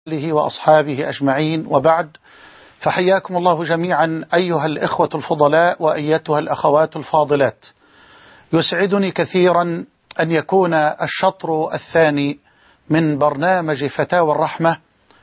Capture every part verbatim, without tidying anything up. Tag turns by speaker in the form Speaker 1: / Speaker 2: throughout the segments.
Speaker 1: له وأصحابه أجمعين، وبعد، فحياكم الله جميعا أيها الإخوة الفضلاء وأيتها الأخوات الفاضلات. يسعدني كثيرا أن يكون الشطر الثاني من برنامج فتاوى الرحمة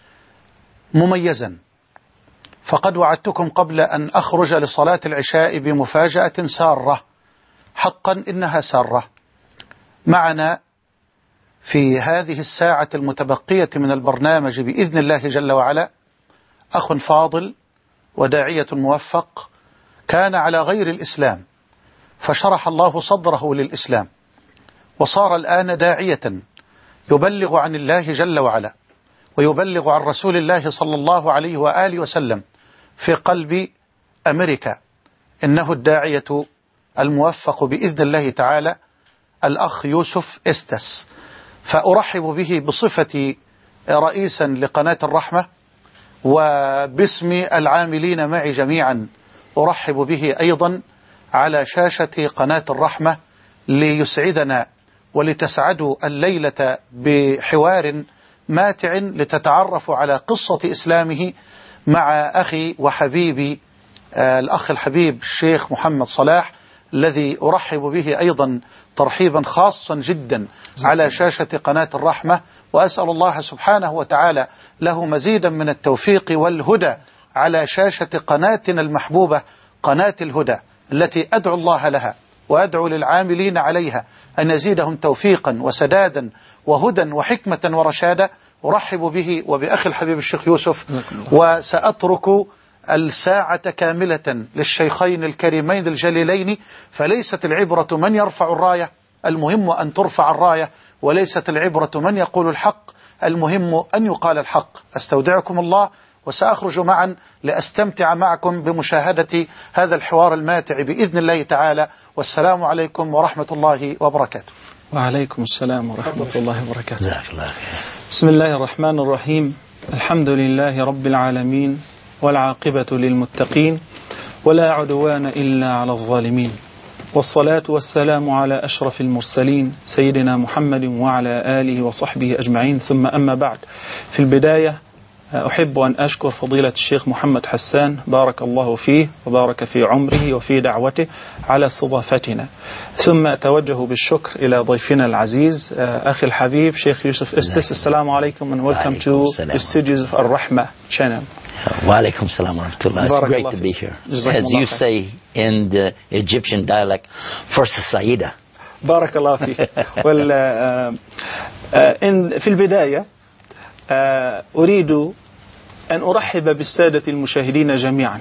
Speaker 1: مميزا، فقد وعدتكم قبل أن أخرج لصلاة العشاء بمفاجأة سارة، حقا إنها سارة. معنا في هذه الساعة المتبقية من البرنامج بإذن الله جل وعلا أخ فاضل وداعية موفق، كان على غير الإسلام فشرح الله صدره للإسلام، وصار الآن داعية يبلغ عن الله جل وعلا ويبلغ عن رسول الله صلى الله عليه وآله وسلم في قلب أمريكا. إنه الداعية الموفق بإذن الله تعالى الأخ يوسف إستس، فأرحب به بصفتي رئيسا لقناة الرحمة وباسم العاملين معي جميعا. أرحب به أيضا على شاشة قناة الرحمة ليسعدنا ولتسعدوا الليلة بحوار ماتع لتتعرفوا على قصة إسلامه مع أخي وحبيبي الأخ الحبيب الشيخ محمد صلاح، الذي أرحب به أيضا ترحيبا خاصا جدا على شاشة قناة الرحمة، وأسأل الله سبحانه وتعالى له مزيدا من التوفيق والهدى على شاشة قناتنا المحبوبة قناة الهدى، التي أدعو الله لها وأدعو للعاملين عليها أن يزيدهم توفيقا وسدادا وهدى وحكمة ورشادا. أرحب به وبأخي الحبيب الشيخ يوسف، وسأترك الساعة كاملة للشيخين الكريمين الجليلين، فليست العبرة من يرفع الراية، المهم أن ترفع الراية، وليست العبرة من يقول الحق، المهم أن يقال الحق. أستودعكم الله، وسأخرج معا لأستمتع معكم بمشاهدة هذا الحوار الماتع بإذن الله تعالى. والسلام عليكم ورحمة الله وبركاته.
Speaker 2: وعليكم السلام ورحمة الله وبركاته. بسم الله الرحمن الرحيم. الحمد لله رب العالمين، والعاقبة للمتقين، ولا عدوان إلا على الظالمين، والصلاة والسلام على أشرف المرسلين سيدنا محمد وعلى آله وصحبه أجمعين، ثم أما بعد. في البداية أحب أن أشكر فضيلة الشيخ محمد حسان، بارك الله فيه وبارك في عمره وفي دعوته، على استضافتنا. ثم أتوجه بالشكر إلى ضيفنا العزيز أخي الحبيب شيخ يوسف إستس. السلام عليكم and welcome to the studios of Ar-Rahmah channel.
Speaker 3: وعليكم السلام ورحمة الله. It's great to be here. As you say in the Egyptian dialect, فرصة سعيدة.
Speaker 2: بارك الله فيك. وال في البداية أريد أن أرحب بالسادة المشاهدين جميعا،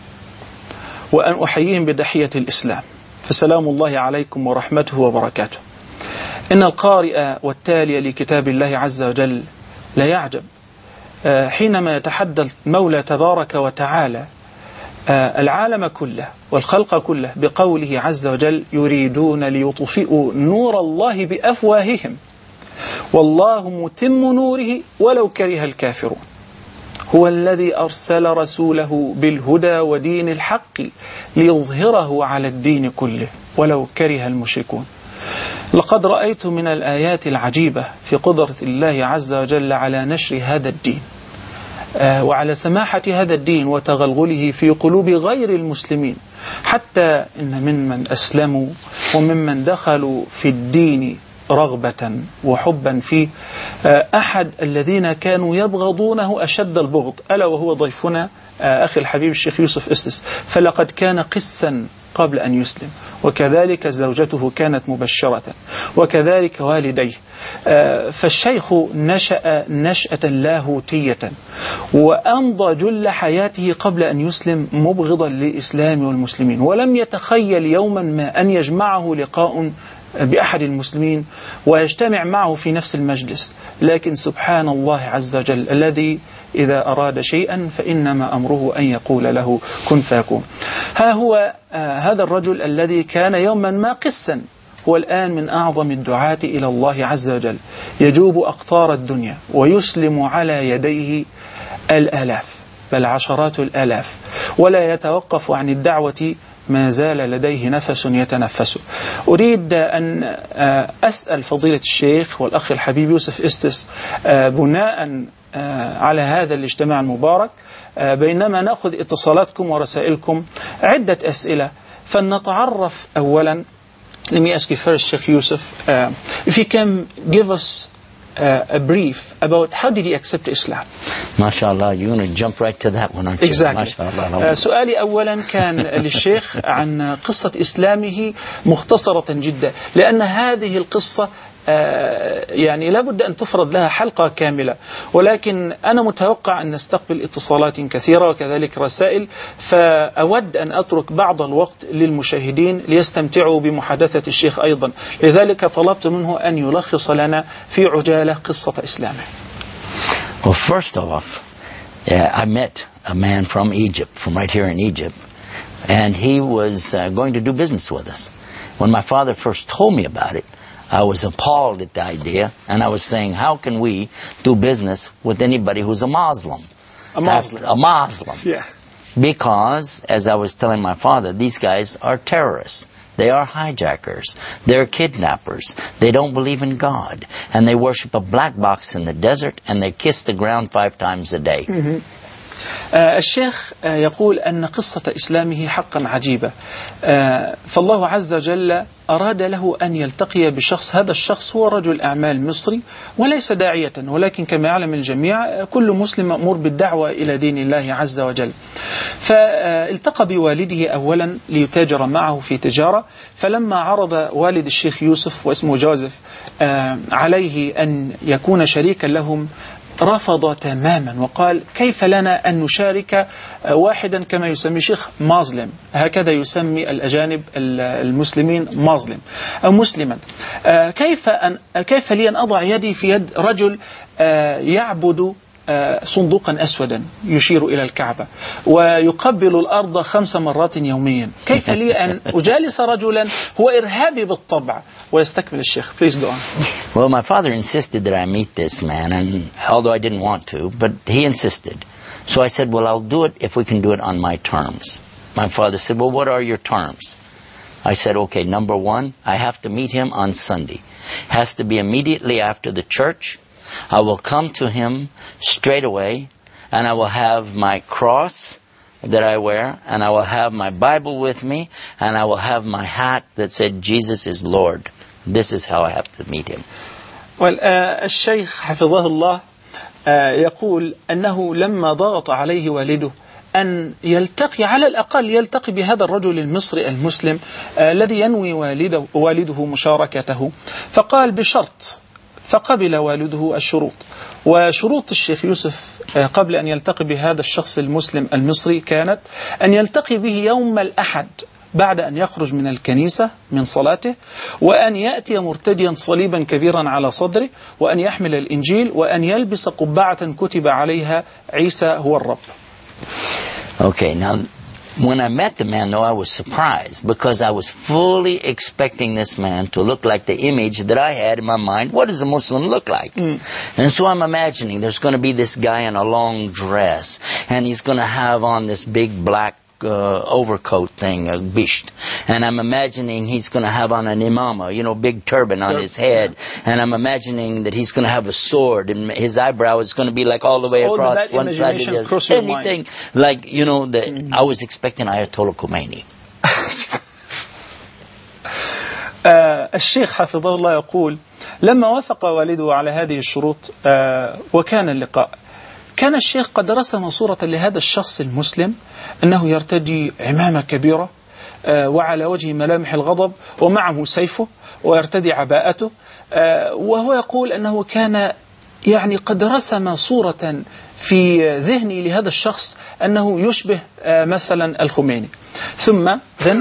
Speaker 2: وأن أحييهم بدحية الإسلام، فسلام الله عليكم ورحمته وبركاته. إن القارئ والتالي لكتاب الله عز وجل لا يعجب حينما يتحدى المولى تبارك وتعالى العالم كله والخلق كله بقوله عز وجل: يريدون ليطفئوا نور الله بأفواههم والله متم نوره ولو كره الكافرون. هو الذي أرسل رسوله بالهدى ودين الحق ليظهره على الدين كله ولو كره المشركون. لقد رأيت من الآيات العجيبة في قدرة الله عز وجل على نشر هذا الدين وعلى سماحة هذا الدين وتغلغله في قلوب غير المسلمين، حتى إن ممن أسلموا وممن دخلوا في الدين رغبة وحبا فيه أحد الذين كانوا يبغضونه أشد البغض، ألا وهو ضيفنا أخي الحبيب الشيخ يوسف إستس. فلقد كان قسا قبل أن يسلم، وكذلك زوجته كانت مبشرة، وكذلك والديه. فالشيخ نشأ نشأة لاهوتية، وأمضى جل حياته قبل أن يسلم مبغضا للإسلام والمسلمين، ولم يتخيل يوما ما أن يجمعه لقاء بأحد المسلمين ويجتمع معه في نفس المجلس. لكن سبحان الله عز وجل الذي إذا أراد شيئا فإنما أمره أن يقول له كن فيكون. ها هو آه هذا الرجل الذي كان يوما ما قسا، هو الآن من أعظم الدعاة إلى الله عز وجل، يجوب أقطار الدنيا ويسلم على يديه الآلاف بل عشرات الآلاف، ولا يتوقف عن الدعوة ما زال لديه نفس يتنفسه. أريد أن أسأل فضيلة الشيخ والأخ الحبيب يوسف إستس بناء على هذا الاجتماع المبارك بينما نأخذ اتصالاتكم ورسائلكم عدة أسئلة. فلنتعرف أولا. Let me ask you first, Sheikh Yusuf, uh, if you can give us uh, a brief about how did he accept Islam?
Speaker 3: MashaAllah, you're going to jump right to that one, aren't you?
Speaker 2: Exactly. uh, سؤالي أولا كان للشيخ عن قصة إسلامه مختصرة جدا، لأن هذه القصة يعني لابد أن تفرض لها حلقة كاملة، ولكن أنا متوقع أن نستقبل اتصالات كثيرة وكذلك رسائل، فأود أن أترك بعض الوقت للمشاهدين ليستمتعوا بمحادثة الشيخ أيضا، لذلك طلبت منه أن يلخص لنا في عجالة قصة إسلامه.
Speaker 3: Well, first off, uh, I met a man from Egypt, from right here in Egypt, and he was uh, going to do business with us. When my father first told me about it, I was appalled at the idea, and I was saying, how can we do business with anybody who's a Muslim?
Speaker 2: A Muslim.
Speaker 3: A Muslim.
Speaker 2: Yeah.
Speaker 3: Because, as I was telling my father, these guys are terrorists. They are hijackers. They're kidnappers. They don't believe in God. And they worship a black box in the desert, and they kiss the ground five times a day.
Speaker 2: Mm-hmm. آه الشيخ آه يقول أن قصة إسلامه حقا عجيبة. آه فالله عز وجل أراد له أن يلتقي بشخص، هذا الشخص هو رجل أعمال مصري وليس داعية، ولكن كما يعلم الجميع كل مسلم مأمور بالدعوة إلى دين الله عز وجل. فالتقى بوالده أولا ليتاجر معه في تجارة، فلما عرض والد الشيخ يوسف واسمه جوزيف آه عليه أن يكون شريكا لهم رفض تماما وقال كيف لنا أن نشارك واحدا كما يسمي شيخ مازلم، هكذا يسمي الأجانب المسلمين مازلم أو مسلما. كيف أن كيف لي أن أضع يدي في يد رجل يعبد صندوقا أسودا يشير إلى الكعبة ويقبل الأرض خمس مرات يوميا؟ كيف لي أن أجالس رجلا هو إرهابي بالطبع؟ ويستكمل الشيخ. Please go on.
Speaker 3: Well, my father insisted that I meet this man, and although I didn't want to, but he insisted. So I said, well, I'll do it if we can do it on my terms. My father said, well, what are your terms? I said, okay, number one, I have to meet him on Sunday. Has to be immediately after the church. I will come to him straight away, and I will have my cross that I wear, and I will have my Bible with me, and I will have my hat that said Jesus is Lord. This is how I have to meet him.
Speaker 2: Well, uh, الشيخ حفظه الله uh, يقول أنه لما ضغط عليه والده أن يلتقي على الأقل يلتقي بهذا الرجل المصري المسلم uh, الذي ينوي والده, والده مشاركته، فقال بشرط، فقبل والده الشروط. وشروط الشيخ يوسف قبل أن يلتقي بهذا الشخص المسلم المصري كانت أن يلتقي به يوم الأحد بعد أن يخرج من الكنيسة من صلاته، وأن يأتي مرتديا صليبا كبيرا على صدره، وأن يحمل الإنجيل، وأن يلبس قبعة كتب عليها عيسى هو الرب.
Speaker 3: Okay, now when I met the man, though, I was surprised because I was fully expecting this man to look like the image that I had in my mind. What does a Muslim look like? Mm. And so I'm imagining there's going to be this guy in a long dress, and he's going to have on this big black uh, overcoat thing, a bisht. And I'm imagining he's going to have on an imama, you know, big turban on his head. And I'm imagining that he's going to have a sword, and his eyebrow is going to be like all the way
Speaker 2: all
Speaker 3: across one side of the other. Anything like, you know, the, mm-hmm. I was expecting Ayatollah Khomeini.
Speaker 2: الشيخ حفظه الله يقول لما وافق والده على هذه الشروط وكان اللقاء، كان الشيخ قد رسم صورة لهذا الشخص المسلم أنه يرتدي عمامة كبيرة وعلى وجه ملامح الغضب ومعه سيفه ويرتدي عباءته، وهو يقول أنه كان يعني قد رسم صورة في ذهني لهذا الشخص أنه يشبه مثلا الخميني. ثم then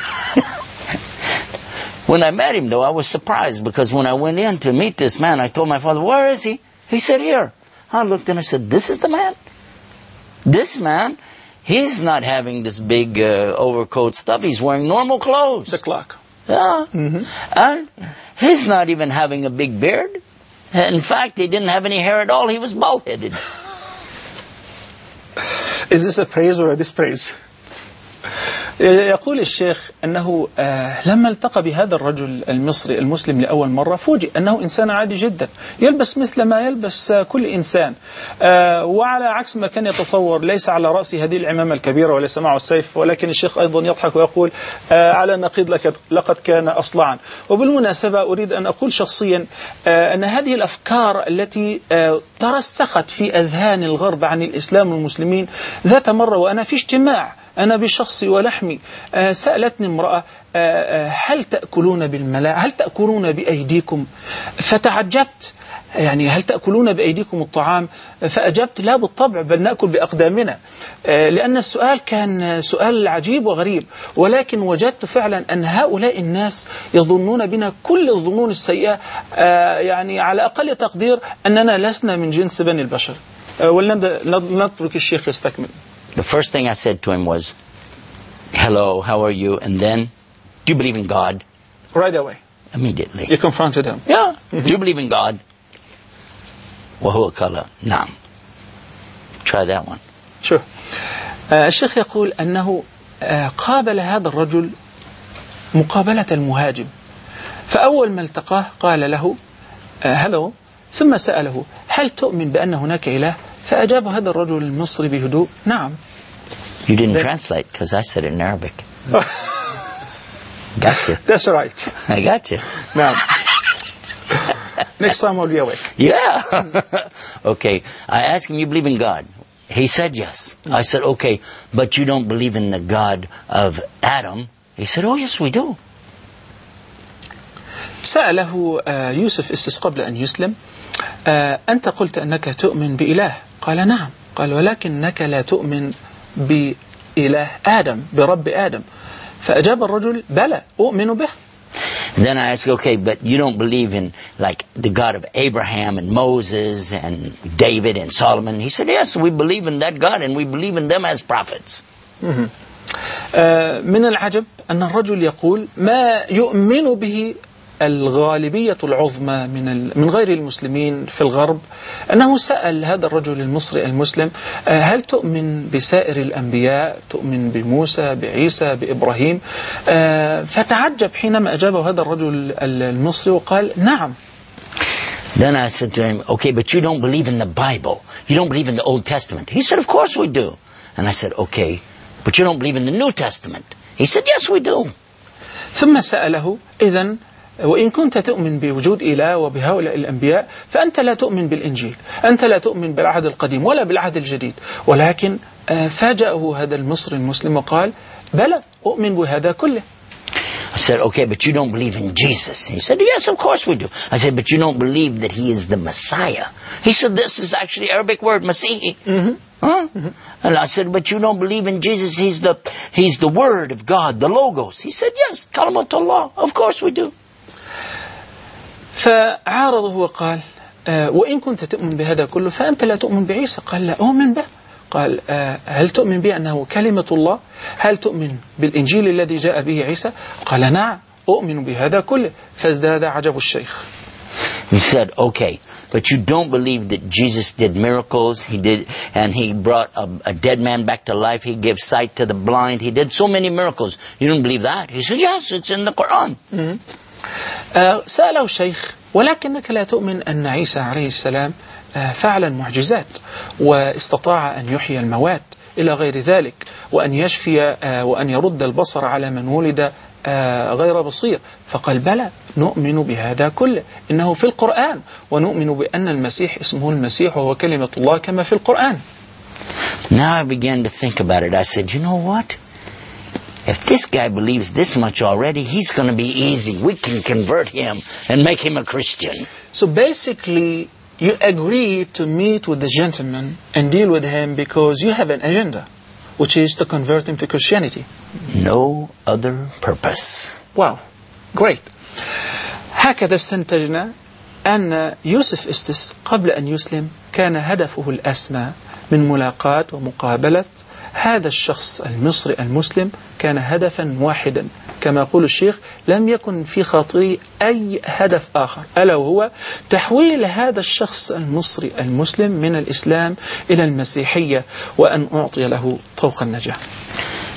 Speaker 3: when I met him, though, I was surprised because when I went in to meet this man, I told my father, where is he? He said, here. I looked and I said, this is the man? This man, he's not having this big uh, overcoat stuff. He's wearing normal clothes.
Speaker 2: The clock.
Speaker 3: Yeah. Mm-hmm. And he's not even having a big beard. In fact, he didn't have any hair at all. He was bald-headed.
Speaker 2: Is this a praise or a dispraise? يقول الشيخ أنه لما التقى بهذا الرجل المصري المسلم لأول مرة فوجئ أنه إنسان عادي جدا يلبس مثل ما يلبس كل إنسان، وعلى عكس ما كان يتصور ليس على رأسه هذه العمامة الكبيرة وليس معه السيف، ولكن الشيخ أيضا يضحك ويقول على نقيض لقد كان أصلعا. وبالمناسبة أريد أن أقول شخصيا أن هذه الأفكار التي ترسخت في أذهان الغرب عن الإسلام والمسلمين، ذات مرة وأنا في اجتماع أنا بشخصي ولحمي سألتني امرأة هل تأكلون بالملاء، هل تأكلون بأيديكم؟ فتعجبت، يعني هل تأكلون بأيديكم الطعام؟ فأجبت لا بالطبع، بل نأكل بأقدامنا، لأن السؤال كان سؤال عجيب وغريب. ولكن وجدت فعلا أن هؤلاء الناس يظنون بنا كل الظنون السيئة، يعني على أقل تقدير أننا لسنا من جنس بني البشر. ولنترك الشيخ يستكمل.
Speaker 3: The first thing I said to him was, hello, how are you? And then, do you believe in God?
Speaker 2: Right away.
Speaker 3: Immediately.
Speaker 2: You confronted him.
Speaker 3: Yeah. Do you believe in God? وهو قال نعم. Try that one.
Speaker 2: شوف الشيخ يقول أنه قابل هذا الرجل مقابلة المهاجم، فأول ما التقاه قال له hello، ثم سأله هل تؤمن بأن هناك إله؟ فأجاب هذا الرجل المصري بهدوء نعم.
Speaker 3: You didn't translate because I said it in Arabic. Got you.
Speaker 2: That's right.
Speaker 3: I got you.
Speaker 2: نعم. Next time I'll be awake.
Speaker 3: Yeah. Okay. I asked him, you believe in God? He said yes. I said, okay, but you don't believe in the God of Adam? He said, oh yes we do.
Speaker 2: سأله يوسف إستس قبل أن يسلم أنت قلت أنك تؤمن بإله؟ قال نعم. قال ولكنك لا تؤمن بإله آدم، برب آدم. فأجاب الرجل بلى أؤمن به.
Speaker 3: Then I asked, okay, but you don't believe in like the God of Abraham and Moses and David and Solomon? He said, yes, we believe in that God and we believe in them as prophets.
Speaker 2: من العجب أن الرجل يقول ما يؤمن به الغالبية العظمى من من غير المسلمين في الغرب، أنه سأل هذا الرجل المصري المسلم هل تؤمن بسائر الأنبياء؟ تؤمن بموسى، بعيسى، بإبراهيم؟ فتعجب حينما أجابه هذا الرجل المصري وقال نعم.
Speaker 3: Then I said to him, okay, but you don't believe in the Bible. You don't believe in the Old Testament. He said, of course we do. And I said, okay, but you don't believe in the New Testament. He said, yes we do.
Speaker 2: ثم سأله إذن وإن كنت تؤمن بوجود إله وبهؤلاء الأنبياء فأنت لا تؤمن بالإنجيل، أنت لا تؤمن بالعهد القديم ولا بالعهد الجديد. ولكن فاجأه هذا المصري المسلم وقال بلى أؤمن بهذا كله.
Speaker 3: I said, okay, but you don't believe in Jesus. He said, yes, of course we do. I said, but you don't believe that he is the Messiah. He said, this is actually Arabic word, Masihi. Mm-hmm. Huh? Mm-hmm. And I said, but you don't believe in Jesus. He's the, he's the word of God, the logos. He said, yes, Kalimatullah. Of course we do.
Speaker 2: فعارضه وقال وإن كنت تؤمن بهذا كله فأنت لا تؤمن بعيسى. قال لا أؤمن به. قال هل تؤمن بأنه كلمة الله؟ هل تؤمن بالإنجيل الذي جاء به عيسى؟ قال نعم أؤمن بهذا كله. فازداد عجب الشيخ.
Speaker 3: He said, okay, but you don't believe that Jesus did miracles, he did, and he brought a, a dead man back to life, he gave sight to the blind, he did so many miracles. You don't believe that? He said, yes, it's in the Quran.
Speaker 2: Mm-hmm. سأله الشيخ ولكنك لا تؤمن أن عيسى عليه السلام فعل معجزات واستطاع أن يحيي الموات إلى غير ذلك، وأن يشفي وأن يرد البصر على من ولد غير بصير؟ فقال بلى نؤمن بهذا كله، إنه في القرآن، ونؤمن بأن المسيح اسمه المسيح وهو كلمة الله كما في القرآن.
Speaker 3: Now I began to think about it. I said, you know what? If this guy believes this much already, he's going to be easy. We can convert him and make him a Christian.
Speaker 2: So basically, you agree to meet with the gentleman and deal with him because you have an agenda, which is to convert him to Christianity.
Speaker 3: No other purpose.
Speaker 2: Wow, great. هكذا استنتجنا أن يوسف إستس قبل أن يسلم كان هدفه الأسمى من ملاقاة ومقابلة هذا الشخص المصري المسلم، كان هدفا واحدا كما يقول الشيخ، لم يكن في خاطري أي هدف آخر، ألا وهو تحويل هذا الشخص المصري المسلم من الإسلام إلى المسيحية، وأن أعطي له طوق النجاة.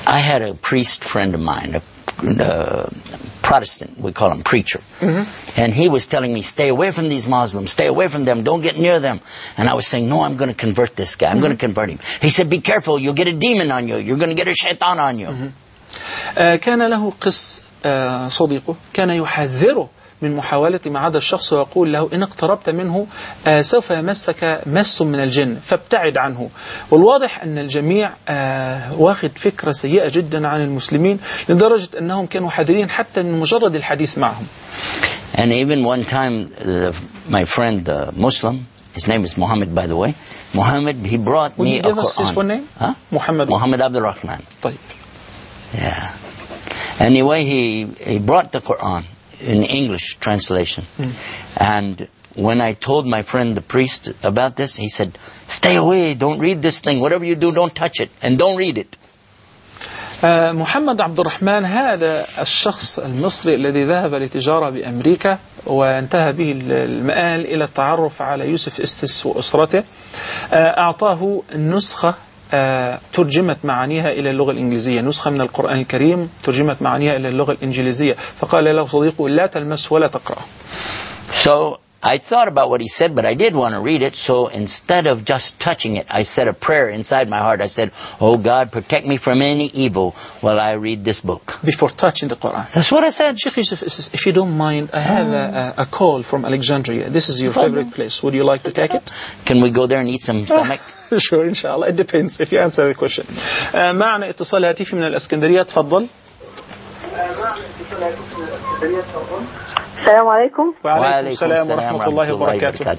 Speaker 3: I had a priest friend of mine, a uh, Protestant, we call him preacher. Mm-hmm. And he was telling me, stay away from these Muslims, stay away from them, don't get near them. And I was saying, no, I'm going to convert this guy, I'm mm-hmm. going to convert him. He said, be careful, you'll get a demon on you, you're going to get a shaitan on you.
Speaker 2: Mm-hmm. uh, كان له قس uh, صديقه كان يحذره من محاولة مع هذا الشخص ويقول له إن اقتربت منه آه سوف يمسك مس من الجن فابتعد عنه. والواضح أن الجميع آه واخد فكرة سيئة جدا عن المسلمين لدرجة أنهم كانوا حذرين حتى من مجرد الحديث معهم.
Speaker 3: And even one time uh, my friend the Muslim, his name is Muhammad by the way, Muhammad, he brought
Speaker 2: Would
Speaker 3: me
Speaker 2: you
Speaker 3: a
Speaker 2: give
Speaker 3: Quran.
Speaker 2: Us his full name?
Speaker 3: Huh?
Speaker 2: Muhammad.
Speaker 3: Muhammad Abdul Rahman.
Speaker 2: طيب.
Speaker 3: Yeah. Anyway, he, he brought the Quran in English translation. Mm. And when I told my friend the priest about this, he said, stay away, don't read this thing, whatever you do, don't touch it, and don't read it.
Speaker 2: آه محمد عبد الرحمن هذا الشخص المصري الذي ذهب لتجارة بأمريكا وانتهى به المآل إلى التعرف على يوسف إستس وأسرته. آه أعطاه نسخة آه ترجمت معانيها إلى اللغة الإنجليزية، نسخة من القرآن الكريم ترجمت معانيها إلى اللغة الإنجليزية، فقال له صديقه لا تلمس ولا تقرأ.
Speaker 3: So I thought about what he said, but I did want to read it, so instead of just touching it, I said a prayer inside my heart. I said, oh God, protect me from any evil while I read this book.
Speaker 2: Before touching the Quran.
Speaker 3: That's what I said.
Speaker 2: Sheikh Yusuf, if you don't mind, I have a, a call from Alexandria. This is your favorite place. Would you like to take it?
Speaker 3: Can we go there and eat some stomach?
Speaker 2: Sure, inshallah. It depends if you answer the question. uh, معنا اتصال هاتفي من الاسكندرية. تفضل.
Speaker 4: السلام عليكم.
Speaker 2: وعليكم السلام ورحمة الله وبركاته.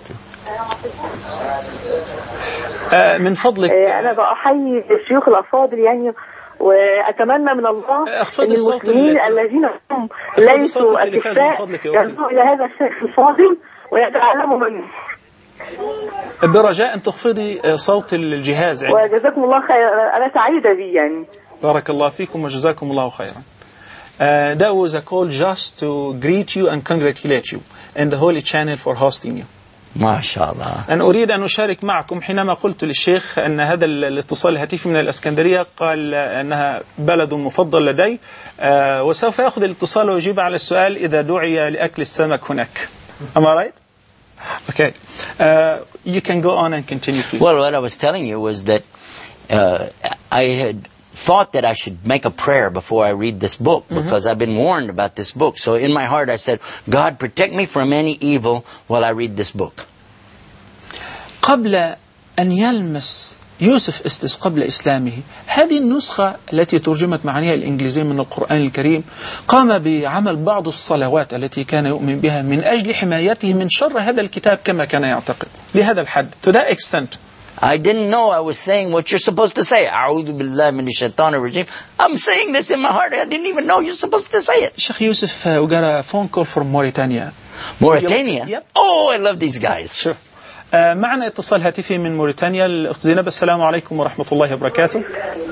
Speaker 2: آه من فضلك.
Speaker 4: أنا بأحيي الشيوخ الأفاضل يعني وأتمنى من الله أن المسلمين الذين هم ليسوا أكفاء يرجعوا إلى هذا الشيخ الفاضل ويتعلموا منه.
Speaker 2: برجاء أن تخفضي صوت الجهاز عندك.
Speaker 4: وجزاكم الله خير، أنا سعيدة بي يعني.
Speaker 2: بارك الله فيكم وجزاكم الله خيرا. Uh, that was a call just to greet you and congratulate you and the Holy Channel for hosting you.
Speaker 3: ما شاء الله.
Speaker 2: أنا أريد أن أشارك معكم حينما قلت للشيخ أن هذا الاتصال الهاتفي من الإسكندرية قال أنها بلد مفضل لدي uh, وسوف يأخذ الاتصال ويجيب على السؤال إذا دعي لأكل السمك هناك. Am I right? Okay. Uh, you can go on and continue, please.
Speaker 3: Well, what I was telling you was that uh, I had thought that I should make a prayer before I read this book because mm-hmm. I've been warned about this book. So in my heart I said, God, protect me from any evil while I read this book.
Speaker 2: قبل أن يلمس يوسف إستس قبل إسلامه هذه النسخة التي ترجمت معانيها الإنجليزية من القرآن الكريم قام بعمل بعض الصلوات التي كان يؤمن بها من أجل حمايته من شر هذا الكتاب كما كان يعتقد لهذا الحد. To that extent.
Speaker 3: I didn't know I was saying what you're supposed to say. أعوذ بالله من الشيطان الرجيم. I'm saying this in my heart. I didn't even know you're supposed to say it.
Speaker 2: Sheikh Yusuf, uh, we got a phone call from Mauritania.
Speaker 3: Mauritania?
Speaker 2: Yep.
Speaker 3: Oh, I love these guys.
Speaker 2: Sure. uh, معنا اتصال هاتفي من موريتانيا. الأخت زينب السلام عليكم ورحمة الله وبركاته.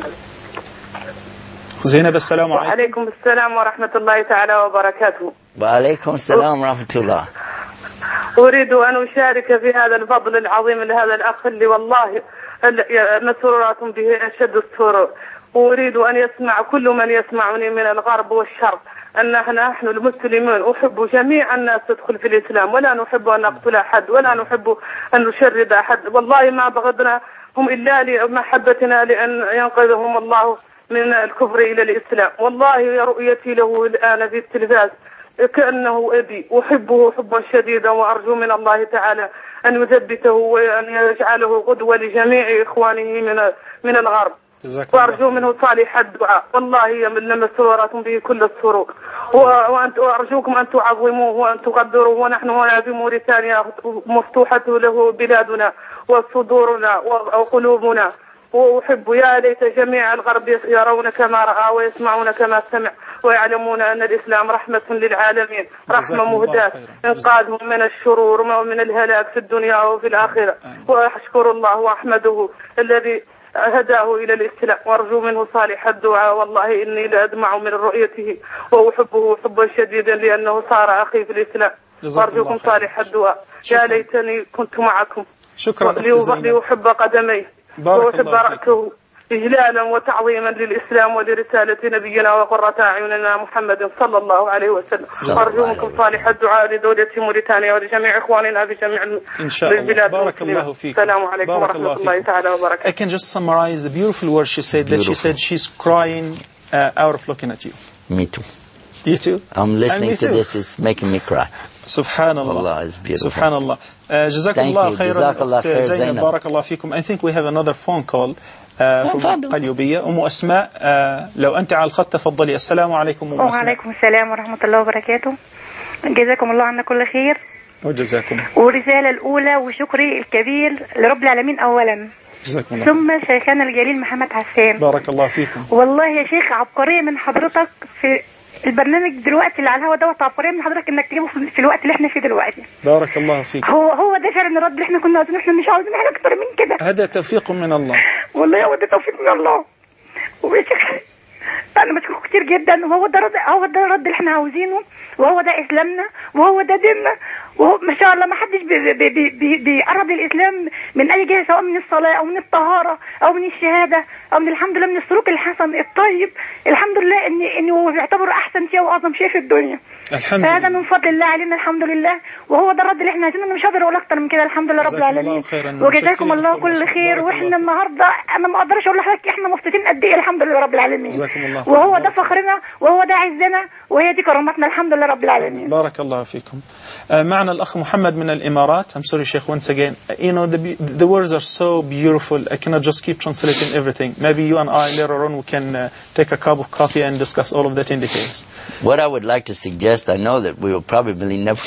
Speaker 2: زينب السلام عليكم.
Speaker 4: وعليكم السلام ورحمة الله تعالى وبركاته.
Speaker 3: وعليكم السلام ورحمة الله.
Speaker 4: أريد أن أشارك في هذا الفضل العظيم لهذا الأخ اللي والله مسرورات به أشد السرور. وأريد أن يسمع كل من يسمعني من الغرب والشرق أن نحن المسلمون أحب جميع الناس تدخل في الإسلام ولا نحب أن نقتل أحد ولا نحب أن نشرد أحد. والله ما بغضنا هم إلا لمحبتنا لأن ينقذهم الله من الكفر إلى الإسلام. والله رؤيتي له الآن في التلفاز كأنه أبي أحبه حبا شديدا وأرجو من الله تعالى أن يثبته وأن يجعله قدوة لجميع إخوانه من من الغرب وأرجو منه صالح الدعاء. والله يمن مسرورات به كل السرور وأرجوكم أن تعظموه وأن تقدروه. ونحن هنا في موريتانيا مفتوحة له بلادنا وصدورنا وقلوبنا وأحب يا ليت جميع الغرب يرون كما رأى ويسمعون كما سمع ويعلمون أن الإسلام رحمة للعالمين رحمة مهداة إنقاذهم من الشرور ومن الهلاك في الدنيا وفي الآخرة. وأشكر الله وأحمده الذي هداه إلى الإسلام وأرجو منه صالح الدعاء. والله إني لأدمع من رؤيته وأحبه حبا شديدا لأنه صار أخي في الإسلام. وأرجوكم صالح الدعاء. يا ليتني كنت معكم
Speaker 2: شكرا
Speaker 4: لأحب قدميه وأحب رأسه إجلالا وتعظيما للإسلام ولرسالة نبينا وقرة أعيننا محمد صلى الله عليه وسلم. أرجو منكم صالح الدعاء لدولة موريتانيا ولجميع إخواننا بجميع البلاد.
Speaker 2: بارك الله فيك.
Speaker 4: السلام عليكم ورحمة الله تعالى وبركاته.
Speaker 2: I can just summarize the beautiful words she said. That she said she's crying uh, out of looking at you.
Speaker 3: Me too.
Speaker 2: You too?
Speaker 3: I'm listening to this. It's making me cry.
Speaker 2: Subhanallah.
Speaker 3: Allah is beautiful.
Speaker 2: Subhanallah. Uh, Jazakallah khairan. Zainab, barakallah fikum. I think we have another phone call uh, from Qalyubiyya. أم أسماء, uh, لو أنت على الخط تفضلي. السلام عليكم أم أسماء.
Speaker 5: وعليكم السلام ورحمة الله وبركاته. جزاكم الله عنا كل خير.
Speaker 2: وجزاكم.
Speaker 5: والرسالة الأولى وشكري الكبير لرب العالمين أولا.
Speaker 2: جزاكم الله.
Speaker 5: ثم شيخنا الجليل محمد حسان.
Speaker 2: بارك الله فيكم.
Speaker 5: والله يا شيخ عبقرية من حضرتك في البرنامج دلوقتي اللي على الهوا دوت. عبقرية من حضرتك انك تجيبه في الوقت اللي احنا فيه دلوقتي.
Speaker 2: بارك الله فيك.
Speaker 5: هو هو ده فعلا الرد اللي احنا كنا عاوزينه. احنا مش عاوزين حاجه اكتر من كده.
Speaker 2: هذا توفيق من الله.
Speaker 5: والله هو ده توفيق من الله. ويا شيخ انا بشكرك كتير جدا. وهو ده رد هو ده الرد اللي احنا عاوزينه. وهو ده اسلامنا وهو ده ديننا. وهو ما شاء الله ما حدش بيقرب بي بي بي بي للاسلام من اي جهه، سواء من الصلاه او من الطهاره او من الشهاده او من الحمد لله من السلوك الحسن الطيب. الحمد لله ان انه بيعتبر احسن شيء واعظم شيء في الدنيا.
Speaker 2: الحمد لله.
Speaker 5: فهذا من فضل الله علينا الحمد لله. وهو ده الرد اللي احنا عايزينه. انا مش هقدر اقول اكتر من كده. الحمد لله رب العالمين. وجزاكم الله كل خير. واحنا النهارده انا ما اقدرش اقول لحضرتك احنا مبسوطين قد ايه. الحمد لله رب العالمين. وهو ده فخرنا وهو ده عزنا وهي دي كرامتنا. الحمد لله رب العالمين.
Speaker 2: بارك الله فيكم. uh, معنا الأخ محمد من الإمارات. I'm sorry Sheikh once again. You know the the words are so beautiful. I cannot just keep translating everything. Maybe you and I later on we can uh, take a cup of coffee and discuss all of that in details.
Speaker 3: What I would like to suggest, I know that we will probably never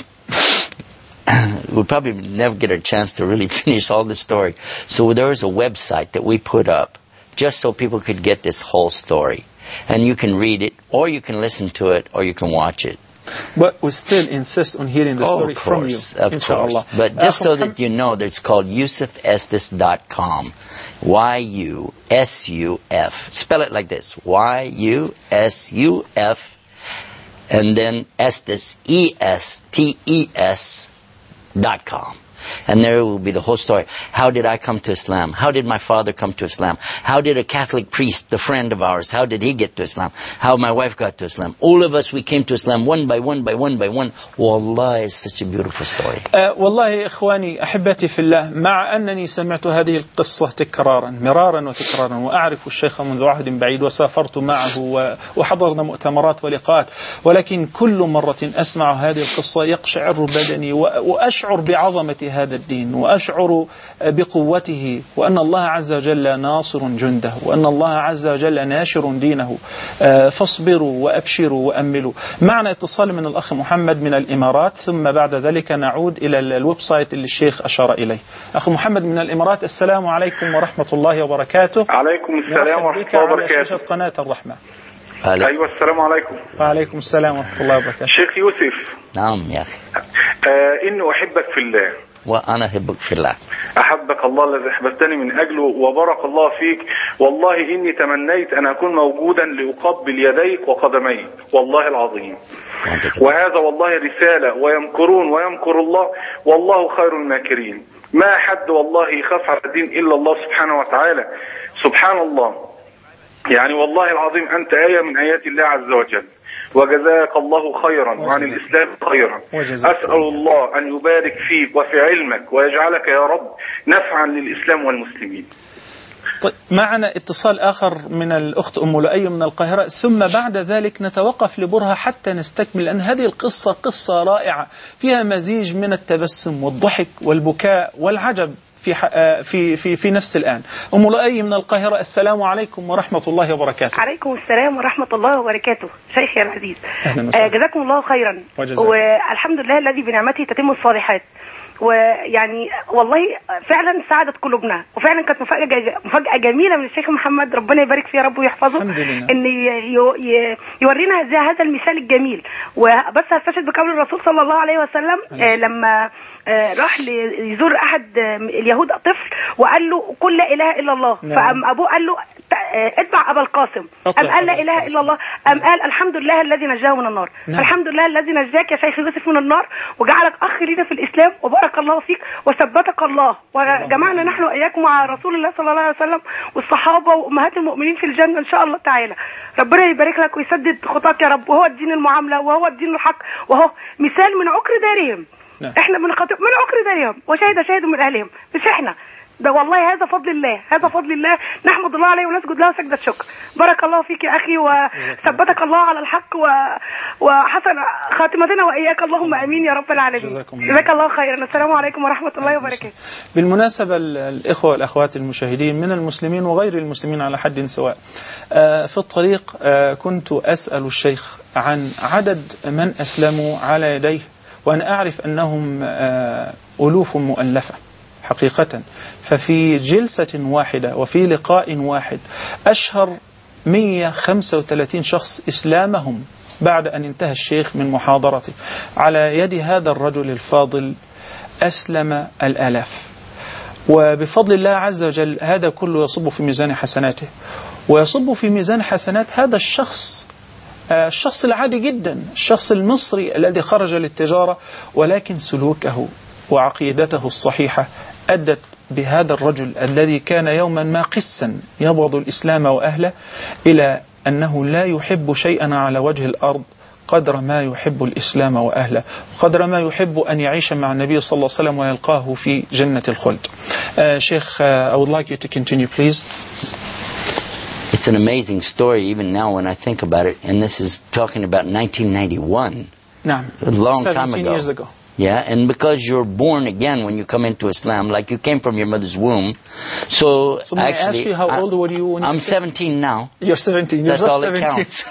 Speaker 3: we'll probably never get a chance to really finish all the story. So there is a website that we put up just so people could get this whole story. And you can read it, or you can listen to it, or you can watch it.
Speaker 2: But we still insist on hearing the
Speaker 3: oh,
Speaker 2: story
Speaker 3: course,
Speaker 2: from you.
Speaker 3: Of course. But just so that you know, that it's called Yusuf Estes dot com. Y U S U F. Spell it like this. Y U S U F. And then Estes, E S T E S dot com. And there will be the whole story. How did I come to Islam? How did my father come to Islam? How did a Catholic priest, the friend of ours, how did he get to Islam? How my wife got to Islam? All of us, we came to Islam one by one by one by one. Wallah, it's such a beautiful story.
Speaker 2: Uh, والله إخواني أحبتي في الله، مع أنني سمعت هذه القصة تكرارا مرارا وتكرارا، وأعرف الشيخ منذ عهد بعيد وسافرت معه وحضرنا مؤتمرات ولقاءات، ولكن كل مرة أسمع هذه القصة يقشعر بدني وأشعر بعظمة هذا الدين وأشعر بقوته وأن الله عز وجل ناصر جنده وأن الله عز وجل ناشر دينه. فاصبروا وأبشروا وأملوا. معنا اتصال من الأخ محمد من الإمارات، ثم بعد ذلك نعود إلى الويب سايت اللي الشيخ أشار إليه. أخ محمد من الإمارات، السلام عليكم ورحمة الله وبركاته.
Speaker 6: عليكم السلام ورحمة الله وبركاته.
Speaker 2: على شاشة قناة الرحمة.
Speaker 6: أيوة السلام عليكم.
Speaker 2: وعليكم السلام ورحمة الله وبركاته.
Speaker 6: شيخ يوسف.
Speaker 3: نعم يا أخي.
Speaker 6: آه إنه أحبك في الله.
Speaker 3: وأنا أحبك في الله.
Speaker 6: أحبك الله الذي أحببتني من أجله وبارك الله فيك. والله إني تمنيت أن أكون موجودا لأقبل يديك وقدميك والله العظيم. وهذا والله رسالة. ويمكرون ويمكر الله والله خير الماكرين. ما حد والله يخاف على الدين إلا الله سبحانه وتعالى. سبحان الله. يعني والله العظيم أنت آية من آيات الله عز وجل. وجزاك الله خيرا وعن الإسلام خيرا. أسأل الله أن يبارك فيك وفي علمك ويجعلك يا رب نفعا للإسلام والمسلمين.
Speaker 2: طيب معنا اتصال آخر من الأخت أم لؤي من القاهرة، ثم بعد ذلك نتوقف لبرهة حتى نستكمل، لأن هذه القصة قصة رائعة فيها مزيج من التبسم والضحك والبكاء والعجب في في في في نفس الآن. أم لؤي من القاهرة، السلام عليكم ورحمة الله وبركاته.
Speaker 5: عليكم السلام ورحمة الله وبركاته. شيخي العزيز، آه جزاكم الله خيرا. والحمد لله الذي بنعمته تتم الصالحات. ويعني والله فعلا ساعدت قلوبنا، وفعلا كانت مفاجأة مفاجأة جميلة من الشيخ محمد، ربنا يبارك فيه يا رب ويحفظه، ان يورينا هذا المثال الجميل. وبس هستشهد بقول الرسول صلى الله عليه وسلم آه لما آه راح يزور احد اليهود طفل وقال له قل لا اله الا الله. نعم. فأم ابوه قال له اتبع أبا القاسم، أم قال لا إله إلا الله، أم قال الحمد لله الذي نجاه من النار. نعم. الحمد لله الذي نجاك يا شيخ يوسف من النار وجعلك أخ لنا في الإسلام، وبارك الله فيك وثبتك الله وجمعنا نحن وإياكم مع رسول الله صلى الله عليه وسلم والصحابة وأمهات المؤمنين في الجنة إن شاء الله تعالى. ربنا يبارك لك ويسدد خطاك يا رب، وهو الدين المعاملة وهو الدين الحق وهو مثال من عكر دارهم. نعم. احنا من خطيب من عكر دارهم وشهد شاهد من أهلهم، مش احنا ده، والله هذا فضل الله، هذا فضل الله نحمد الله عليه ونسجد له سجدة شكر. بارك الله فيك يا أخي وثبتك الله على الحق و... وحسن خاتمتنا وإياك، اللهم أمين يا رب العالمين. جزاك الله خيرا. السلام عليكم ورحمة الله وبركاته.
Speaker 2: بالمناسبة الإخوة والأخوات المشاهدين من المسلمين وغير المسلمين على حد سواء، في الطريق كنت أسأل الشيخ عن عدد من أسلموا على يديه، وأنا أعرف أنهم ألوف مؤلفة حقيقة. ففي جلسة واحدة وفي لقاء واحد أشهر مئة وخمسة وثلاثين شخص إسلامهم بعد أن انتهى الشيخ من محاضرته. على يد هذا الرجل الفاضل أسلم الآلاف، وبفضل الله عز وجل هذا كله يصب في ميزان حسناته، ويصب في ميزان حسنات هذا الشخص الشخص العادي جدا، الشخص المصري الذي خرج للتجارة، ولكن سلوكه وعقيدته الصحيحة أدت بهذا الرجل الذي كان يوما ما قسا يبغض الإسلام وأهله إلى أنه لا يحب شيئا على وجه الأرض قدر ما يحب الإسلام وأهله، قدر ما يحب أن يعيش مع النبي صلى الله عليه وسلم ويلقاه في جنة الخلد. uh, Sheikh, uh, I would like you to continue please.
Speaker 3: It's an amazing story even now when I think about it, and this is talking about nineteen ninety-one.
Speaker 2: نعم.
Speaker 3: A long time
Speaker 2: seventeen
Speaker 3: ago.
Speaker 2: years ago.
Speaker 3: Yeah, and because you're born again when you come into Islam, like you came from your mother's womb. So,
Speaker 2: so may
Speaker 3: actually,
Speaker 2: I ask you how
Speaker 3: I,
Speaker 2: old were you when
Speaker 3: I'm
Speaker 2: you
Speaker 3: seventeen now.
Speaker 2: You're seventeen. You're
Speaker 3: That's all
Speaker 2: seventeen.
Speaker 3: it counts.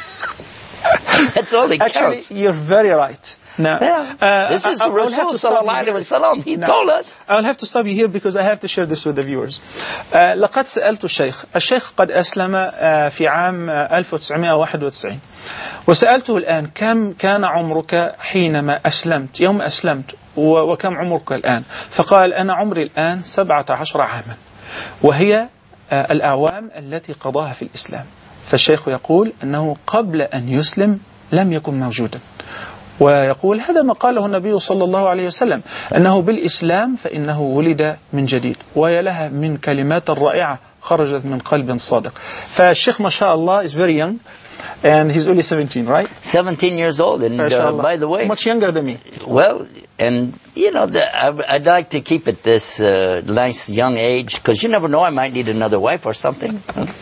Speaker 3: That's all it
Speaker 2: Actually,
Speaker 3: counts.
Speaker 2: you're very right. Now,
Speaker 3: yeah. uh,
Speaker 2: this is
Speaker 3: Rasul sallallahu alayhi wa sallam. He
Speaker 2: no.
Speaker 3: told us.
Speaker 2: I'll have to stop you here because I have to share this with the viewers. uh, لقد سألت الشيخ الشيخ قد أسلم uh, في عام ألف وتسعمئة وواحد وتسعين، وسألته الآن كم كان عمرك حينما أسلمت، يوم أسلمت، وكم عمرك الآن؟ فقال أنا عمري الآن سبعة عشر عاما، وهي uh, الأعوام التي قضاها في الإسلام. فالشيخ يقول أنه قبل أن يسلم لم يكن موجودا، ويقول هذا ما قاله النبي صلى الله عليه وسلم أنه بالإسلام فإنه ولد من جديد، ويا لها من كلمات رائعة خرجت من قلب صادق. فالشيخ ما شاء الله is very young and he's only seventeen, right?
Speaker 3: seventeen years old, and uh, by the way,
Speaker 2: much younger than me.
Speaker 3: Well, and you know, the, I, I'd like to keep it this uh, nice young age because you never know, I might need another wife or something.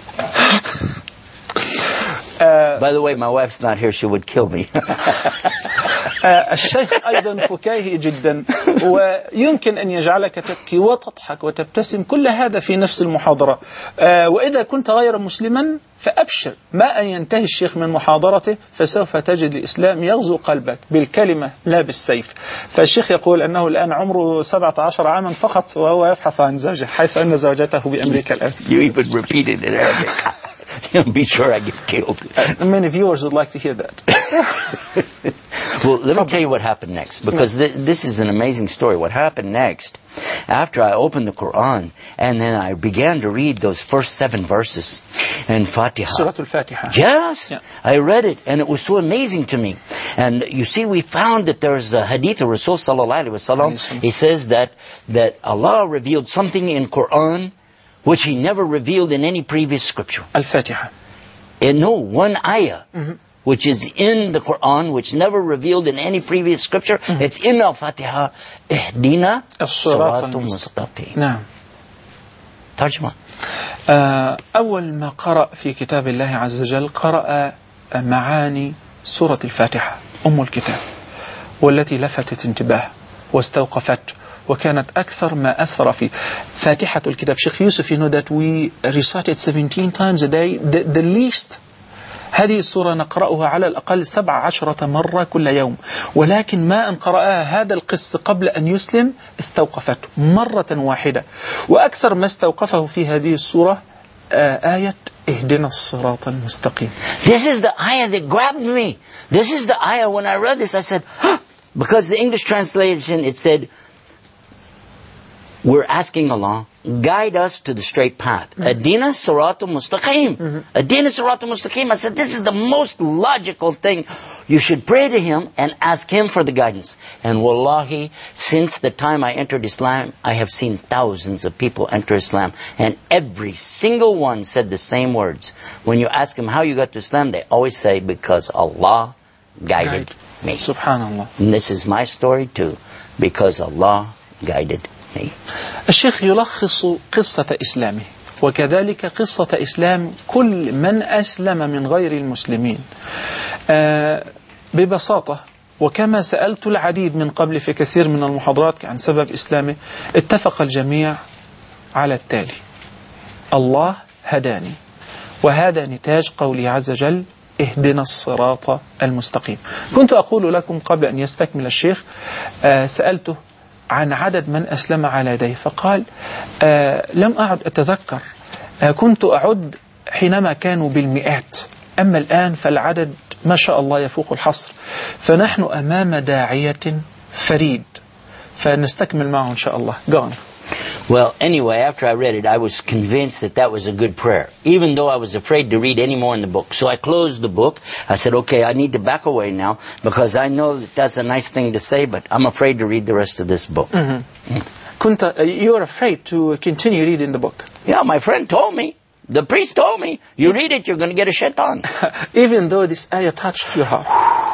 Speaker 3: Uh, By the way, my wife's not here. She would kill me.
Speaker 2: الشيخ أيضا فكاهي جدا، ويمكن أن يجعلك تبكي وتضحك وتبتسم، كل هذا في نفس المحاضرة. وإذا كنت غير مسلما فأبشر، ما أن ينتهي الشيخ من محاضرته فسوف تجد الإسلام يغزو قلبك بالكلمة لا بالسيف. فالشيخ يقول أنه الآن عمره سبعة عشر عاما فقط وهو يبحث عن زوجة، حيث أن زوجته بأمريكا الآن.
Speaker 3: You even repeated it in Arabic. Be sure I get killed.
Speaker 2: Uh, many viewers would like to hear that.
Speaker 3: Well, let me tell you what happened next, because th this is an amazing story. What happened next, after I opened the Quran, and then I began to read those first seven verses in Fatiha.
Speaker 2: Surah Al-Fatiha.
Speaker 3: Yes, yeah. I read it, and it was so amazing to me. And you see, we found that there's a hadith of Rasul sallallahu alaihi wasallam. He says that that Allah revealed something in Quran which he never revealed in any previous scripture.
Speaker 2: Al-Fatiha.
Speaker 3: And no, one ayah, mm-hmm. which is in the Quran, which never revealed in any previous scripture. Mm-hmm. It's in Al-Fatiha. Ihdina as-siratal mustaqim.
Speaker 2: نعم.
Speaker 3: ترجمة.
Speaker 2: أول ما قرأ في كتاب الله عز وجل قرأ معاني سورة الفاتحة أم الكتاب، والتي لفتت انتباه واستوقفت، وكانت أكثر ما أثر في فاتحة الكتاب. شيخ يوسف, you know that we recite it seventeen times a day. The, the least هذه السورة نقرأها على الأقل سبع عشرة مرة كل يوم، ولكن ما أن قرأها هذا القس قبل أن يسلم استوقفته مرة واحدة. وأكثر ما استوقفه في هذه السورة آية اهدنا الصراط المستقيم.
Speaker 3: This is the ayah that grabbed me. This is the ayah when I read this I said, huh, because the English translation it said, we're asking Allah, guide us to the straight path. Adina siratul mustaqim. Adina siratul mustaqim. I said, this is the most logical thing. You should pray to him and ask him for the guidance. And wallahi, since the time I entered Islam, I have seen thousands of people enter Islam. And every single one said the same words. When you ask them how you got to Islam, they always say, because Allah guided Guide. me.
Speaker 2: Subhanallah.
Speaker 3: And this is my story too. Because Allah guided me.
Speaker 2: الشيخ يلخص قصة إسلامه وكذلك قصة إسلام كل من أسلم من غير المسلمين آه ببساطة. وكما سألت العديد من قبل في كثير من المحاضرات عن سبب إسلامه، اتفق الجميع على التالي: الله هداني، وهذا نتاج قوله عز وجل: اهدنا الصراط المستقيم. كنت أقول لكم قبل أن يستكمل الشيخ، آه سألته عن عدد من أسلم على يديه، فقال آه لم أعد أتذكر، آه كنت أعد حينما كانوا بالمئات، أما الآن فالعدد ما شاء الله يفوق الحصر. فنحن أمام داعية فريد، فنستكمل معه إن شاء الله. Go on.
Speaker 3: Well, anyway, after I read it, I was convinced that that was a good prayer, even though I was afraid to read any more in the book. So I closed the book. I said, okay, I need to back away now, because I know that that's a nice thing to say, but I'm afraid to read the rest of this book.
Speaker 2: Mm-hmm. Mm. كنت, uh, you were afraid to continue reading the book?
Speaker 3: Yeah, my friend told me. The priest told me, you read it, you're going to get a shaitan.
Speaker 2: Even though this ayah touched your heart.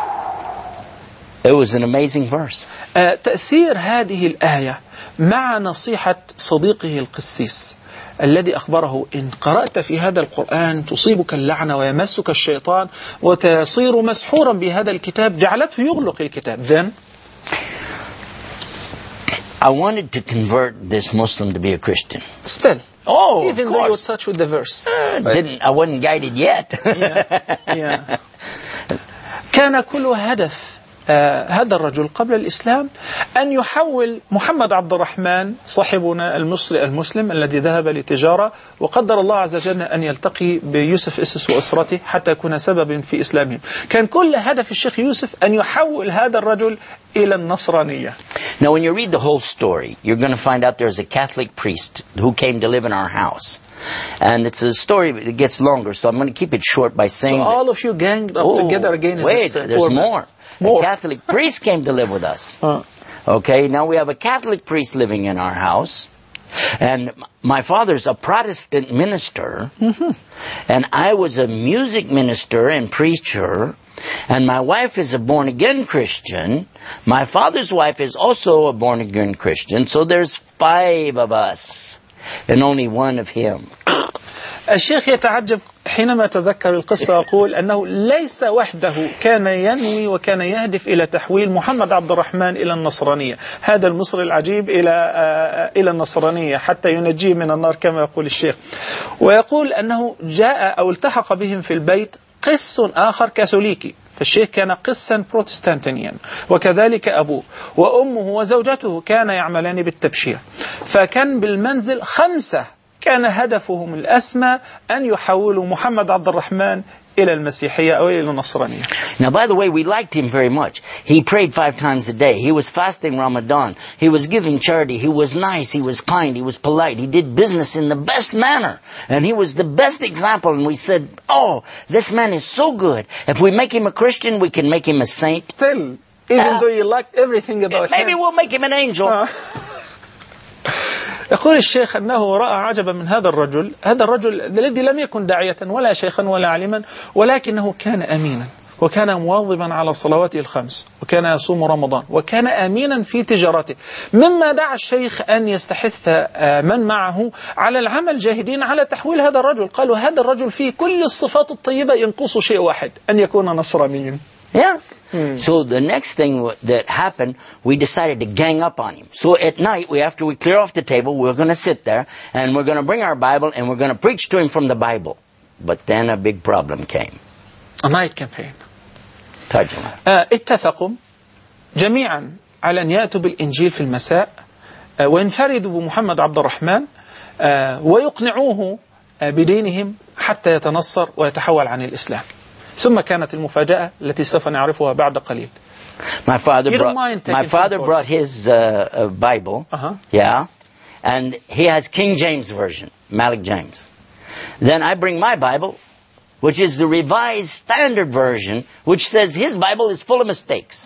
Speaker 3: It was an amazing verse.
Speaker 2: uh, تأثير هذه الآية مع نصيحة صديقه القسيس الذي أخبره: إن قرأت في هذا القرآن تصيبك اللعنة ويمسك الشيطان وتصير مسحورا بهذا الكتاب، جعلته يغلق الكتاب. Then
Speaker 3: I wanted to convert this Muslim to be a Christian.
Speaker 2: Still.
Speaker 3: Oh,
Speaker 2: even
Speaker 3: of
Speaker 2: though you
Speaker 3: course.
Speaker 2: were touched with the verse.
Speaker 3: Uh, didn't, I wasn't guided yet.
Speaker 2: yeah, yeah. كان كل هدف آه هذا الرجل قبل الإسلام أن يحول محمد عبد الرحمن صاحبنا المصري المسلم الذي ذهب لتجارة، وقدر الله عز وجل أن يلتقي بيوسف إسس وأسرته حتى يكون سبب في إسلامهم. كان كل هدف الشيخ يوسف أن يحول هذا الرجل إلى النصرانية.
Speaker 3: Now when you read the whole story, you're going to find out there's a Catholic priest who came to live in our house. And it's a story that gets longer, so I'm going to keep it short by saying
Speaker 2: so
Speaker 3: that,
Speaker 2: all of you ganged up
Speaker 3: oh,
Speaker 2: together again.
Speaker 3: Wait,
Speaker 2: is this, uh,
Speaker 3: there's more.
Speaker 2: more.
Speaker 3: A Catholic priest came to live with us.
Speaker 2: Uh.
Speaker 3: Okay, now we have a Catholic priest living in our house. And my father's a Protestant minister.
Speaker 2: Mm-hmm.
Speaker 3: And I was a music minister and preacher. And my wife is a born-again Christian. My father's wife is also a born-again Christian. So there's five of us. And only one of him.
Speaker 2: الشيخ يتعجب حينما تذكر القصة، يقول أنه ليس وحده كان ينوي وكان يهدف إلى تحويل محمد عبد الرحمن إلى النصرانية، هذا المصري العجيب إلى إلى النصرانية حتى ينجيه من النار كما يقول الشيخ. ويقول أنه جاء أو التحق بهم في البيت قس آخر كاثوليكي، فالشيخ كان قسا بروتستانتيا، وكذلك أبوه وأمه وزوجته كان يعملان بالتبشير. فكان بالمنزل خمسة كان هدفهم الأسمى أن يحولوا محمد عبد الرحمن إلى المسيحية أو إلى النصرانية.
Speaker 3: Now, by the way, we liked him very much. He prayed five times a day. He was fasting Ramadan. He was giving charity. He was nice. He was kind. He was polite. He did business in the best manner. And he was the best example. And we said, oh, this man is so good. If we make him a Christian, we can make him a saint.
Speaker 2: Still, even
Speaker 3: uh,
Speaker 2: though you liked everything about
Speaker 3: maybe
Speaker 2: him.
Speaker 3: Maybe we'll make him an angel.
Speaker 2: Uh. يقول الشيخ أنه رأى عجبا من هذا الرجل، هذا الرجل الذي لم يكن داعية ولا شيخا ولا عالما، ولكنه كان أمينا وكان مواظبا على صلواته الخمس وكان يصوم رمضان وكان أمينا في تجارته، مما دعا الشيخ أن يستحث من معه على العمل جاهدين على تحويل هذا الرجل. قالوا هذا الرجل فيه كل الصفات الطيبة، ينقص شيء واحد، أن يكون نصرانيا.
Speaker 3: Yeah.
Speaker 2: Hmm.
Speaker 3: So the next thing that happened, we decided to gang up on him. So at night, we after we clear off the table, we're going to sit there and we're going to bring our Bible and we're going to preach to him from the Bible. But then a big problem came.
Speaker 2: A night campaign.
Speaker 3: ترجمة.
Speaker 2: آه اتفقوا جميعا على أن يأتوا بالإنجيل في المساء آه وينفردوا بمحمد عبد الرحمن آه ويقنعوه آه بدينهم حتى يتنصر ويتحول عن الإسلام. ثم كانت المفاجأة التي سوف نعرفها بعد قليل.
Speaker 3: My father brought, my father brought his uh, uh, Bible.
Speaker 2: Uh-huh.
Speaker 3: Yeah. And he has King James Version, Malik James. Then I bring my Bible, which is the Revised Standard Version, which says his Bible is full of mistakes.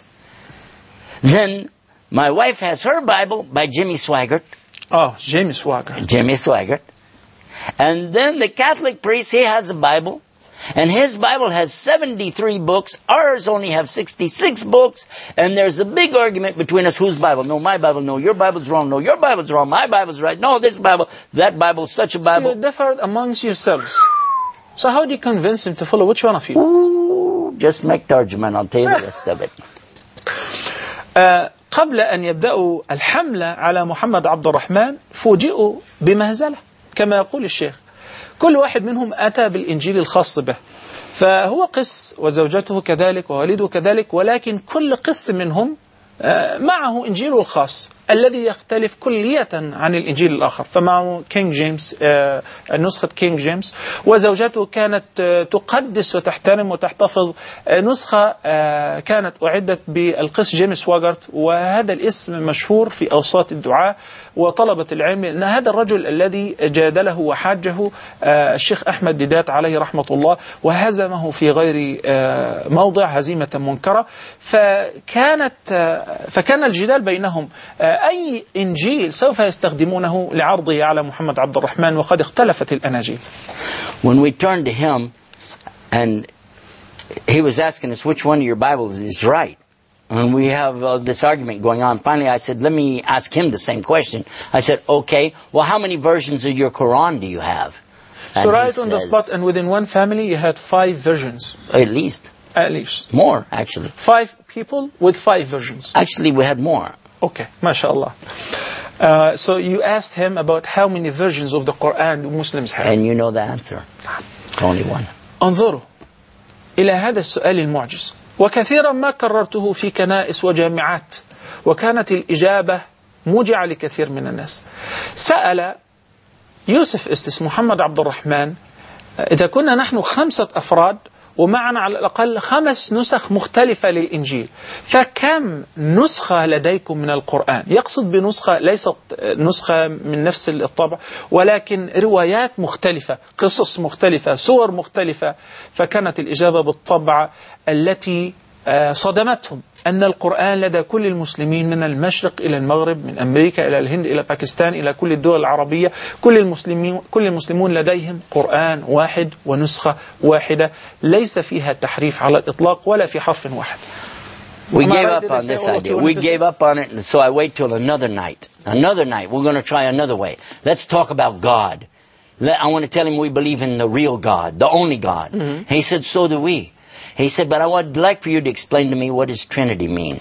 Speaker 3: Then my wife has her Bible by Jimmy Swaggart.
Speaker 2: Oh, Jimmy Swaggart.
Speaker 3: Jimmy Swaggart. And then the Catholic priest, he has a Bible. And his Bible has seventy-three books. Ours only have sixty-six books. And there's a big argument between us. Whose Bible? No, my Bible. No, your Bible's wrong. No, your Bible's wrong. My Bible's right. No, this Bible. That Bible's such a Bible.
Speaker 2: So you differed amongst yourselves. So how do you convince him to follow which one of you?
Speaker 3: Ooh, just make tarjuman. I'll tell you the rest of it.
Speaker 2: uh, قبل أن يبدأوا الحملة على محمد عبد الرحمن فوجئوا بمهزلة كما يقول الشيخ. كل واحد منهم أتى بالإنجيل الخاص به، فهو قس وزوجته كذلك ووالده كذلك، ولكن كل قس منهم معه إنجيله الخاص الذي يختلف كلية عن الإنجيل الآخر. فمعه كينج جيمس، نسخة كينج جيمس، وزوجته كانت تقدس وتحترم وتحتفظ نسخة كانت أعدت بالقس جيمس واغارت، وهذا الاسم مشهور في أوساط الدعاة وطلبة العلم، أن هذا الرجل الذي جادله وحاجه الشيخ أحمد ديدات عليه رحمة الله وهزمه في غير موضع هزيمة منكرة. فكانت فكان الجدال بينهم أي إنجيل سوف يستخدمونه لعرضه على محمد عبد الرحمن، وقد اختلفت الأناجيل.
Speaker 3: When we turned to him and he was asking us which one of your Bibles is right, and we have uh, this argument going on, finally I said, let me ask him the same question. I said, okay, well, how many versions of your Quran do you have? And
Speaker 2: so right on the spot, and within one family you had five versions.
Speaker 3: At least.
Speaker 2: At least.
Speaker 3: More, actually.
Speaker 2: Five people with five versions.
Speaker 3: Actually, we had more.
Speaker 2: Okay, mashallah. Uh, so you asked him about how many versions of the Quran the Muslims have.
Speaker 3: And you know the answer. It's only one.
Speaker 2: انظروا إلى هذا السؤال المعجز، وكثيرا ما كررته في كنائس وجامعات، وكانت الإجابة موجعة لكثير من الناس. سأل يوسف استس محمد عبد الرحمن إذا كنا نحن خمسة أفراد ومعنا على الأقل خمس نسخ مختلفة للإنجيل، فكم نسخة لديكم من القرآن؟ يقصد بنسخة ليست نسخة من نفس الطبع، ولكن روايات مختلفة، قصص مختلفة، سور مختلفة. فكانت الإجابة بالطبع التي صدمتهم أن القرآن لدى كل المسلمين من المشرق إلى المغرب، من أمريكا إلى الهند إلى باكستان إلى كل الدول العربية، كل المسلمين كل المسلمون لديهم قرآن واحد ونسخة واحدة ليس فيها تحريف على الإطلاق ولا في حرف واحد.
Speaker 3: We gave up on this idea. We gave up on it, and so I wait till another night. Another night, we're going to try another way. Let's talk about God. I want to tell him we believe in the real God, the only God. Mm-hmm. He said, so do we. He said, but I would like for you to explain to me what does Trinity mean.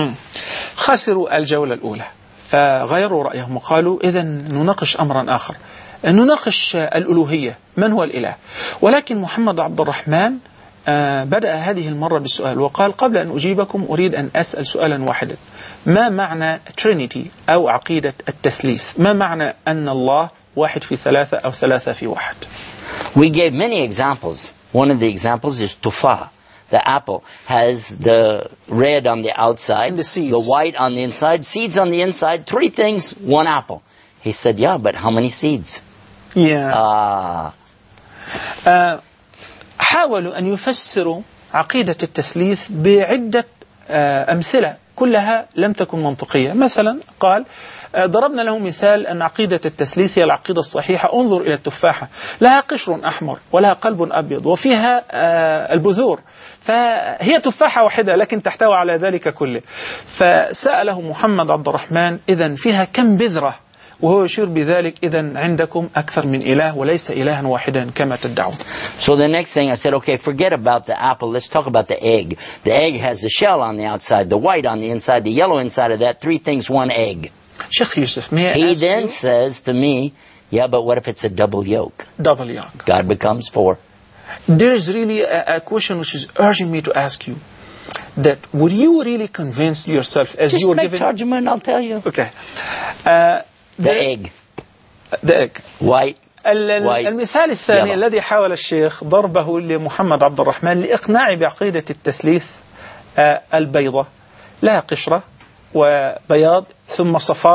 Speaker 2: خسروا الجولة الأولى فغيروا رأيهم وقالوا إذا نناقش أمرا آخر، نناقش الألوهية، من هو الإله. ولكن محمد عبد الرحمن بدأ هذه المرة بالسؤال وقال قبل أن أجيبكم أريد أن أسأل سؤالا واحدا، ما معنى Trinity أو عقيدة التثليث؟ ما معنى أن الله واحد في ثلاثة أو ثلاثة في واحد؟
Speaker 3: We gave many examples. One of the examples is tufa. The apple has the red on the outside,
Speaker 2: the,
Speaker 3: the white on the inside, seeds on the inside, three things, one apple. He said, yeah, but how many seeds?
Speaker 2: Yeah.
Speaker 3: Ah.
Speaker 2: Uh, حاولوا أن يفسروا عقيدة التثليث بعدة uh, أمثلة كلها لم تكن منطقية. مثلا قال ضربنا له مثال أن عقيدة التثليث هي العقيدة الصحيحة. انظر إلى التفاحة، لها قشر أحمر ولها قلب أبيض وفيها البذور، فهي تفاحة واحدة لكن تحتوي على ذلك كله. فسأله محمد عبد الرحمن إذن فيها كم بذرة؟ وهو يشير بذلك إذن عندكم أكثر من إله وليس إلها واحدا كما تدعون.
Speaker 3: So the next thing I said, okay, forget about the apple. Let's talk about the egg. The egg has the shell on the outside, the white on the inside, the yellow inside of that. Three things, one egg.
Speaker 2: Sheikh Yusuf, may I
Speaker 3: He
Speaker 2: ask
Speaker 3: then
Speaker 2: you?
Speaker 3: says to me, yeah, but what if it's a double yolk?
Speaker 2: Double yolk.
Speaker 3: God becomes four.
Speaker 2: There is really a, a question which is urging me to ask you. That would you really convince yourself as
Speaker 3: Just
Speaker 2: you were
Speaker 3: make
Speaker 2: given...
Speaker 3: tarjuman, I'll tell you.
Speaker 2: Okay. Uh,
Speaker 3: the, the egg.
Speaker 2: The egg.
Speaker 3: White. White.
Speaker 2: المثال الثاني الذي حاول الشيخ ضربه لمحمد عبد الرحمن لإقناع بعقيدة التثليث البيضة، لها قشرة وبياض ثم صفار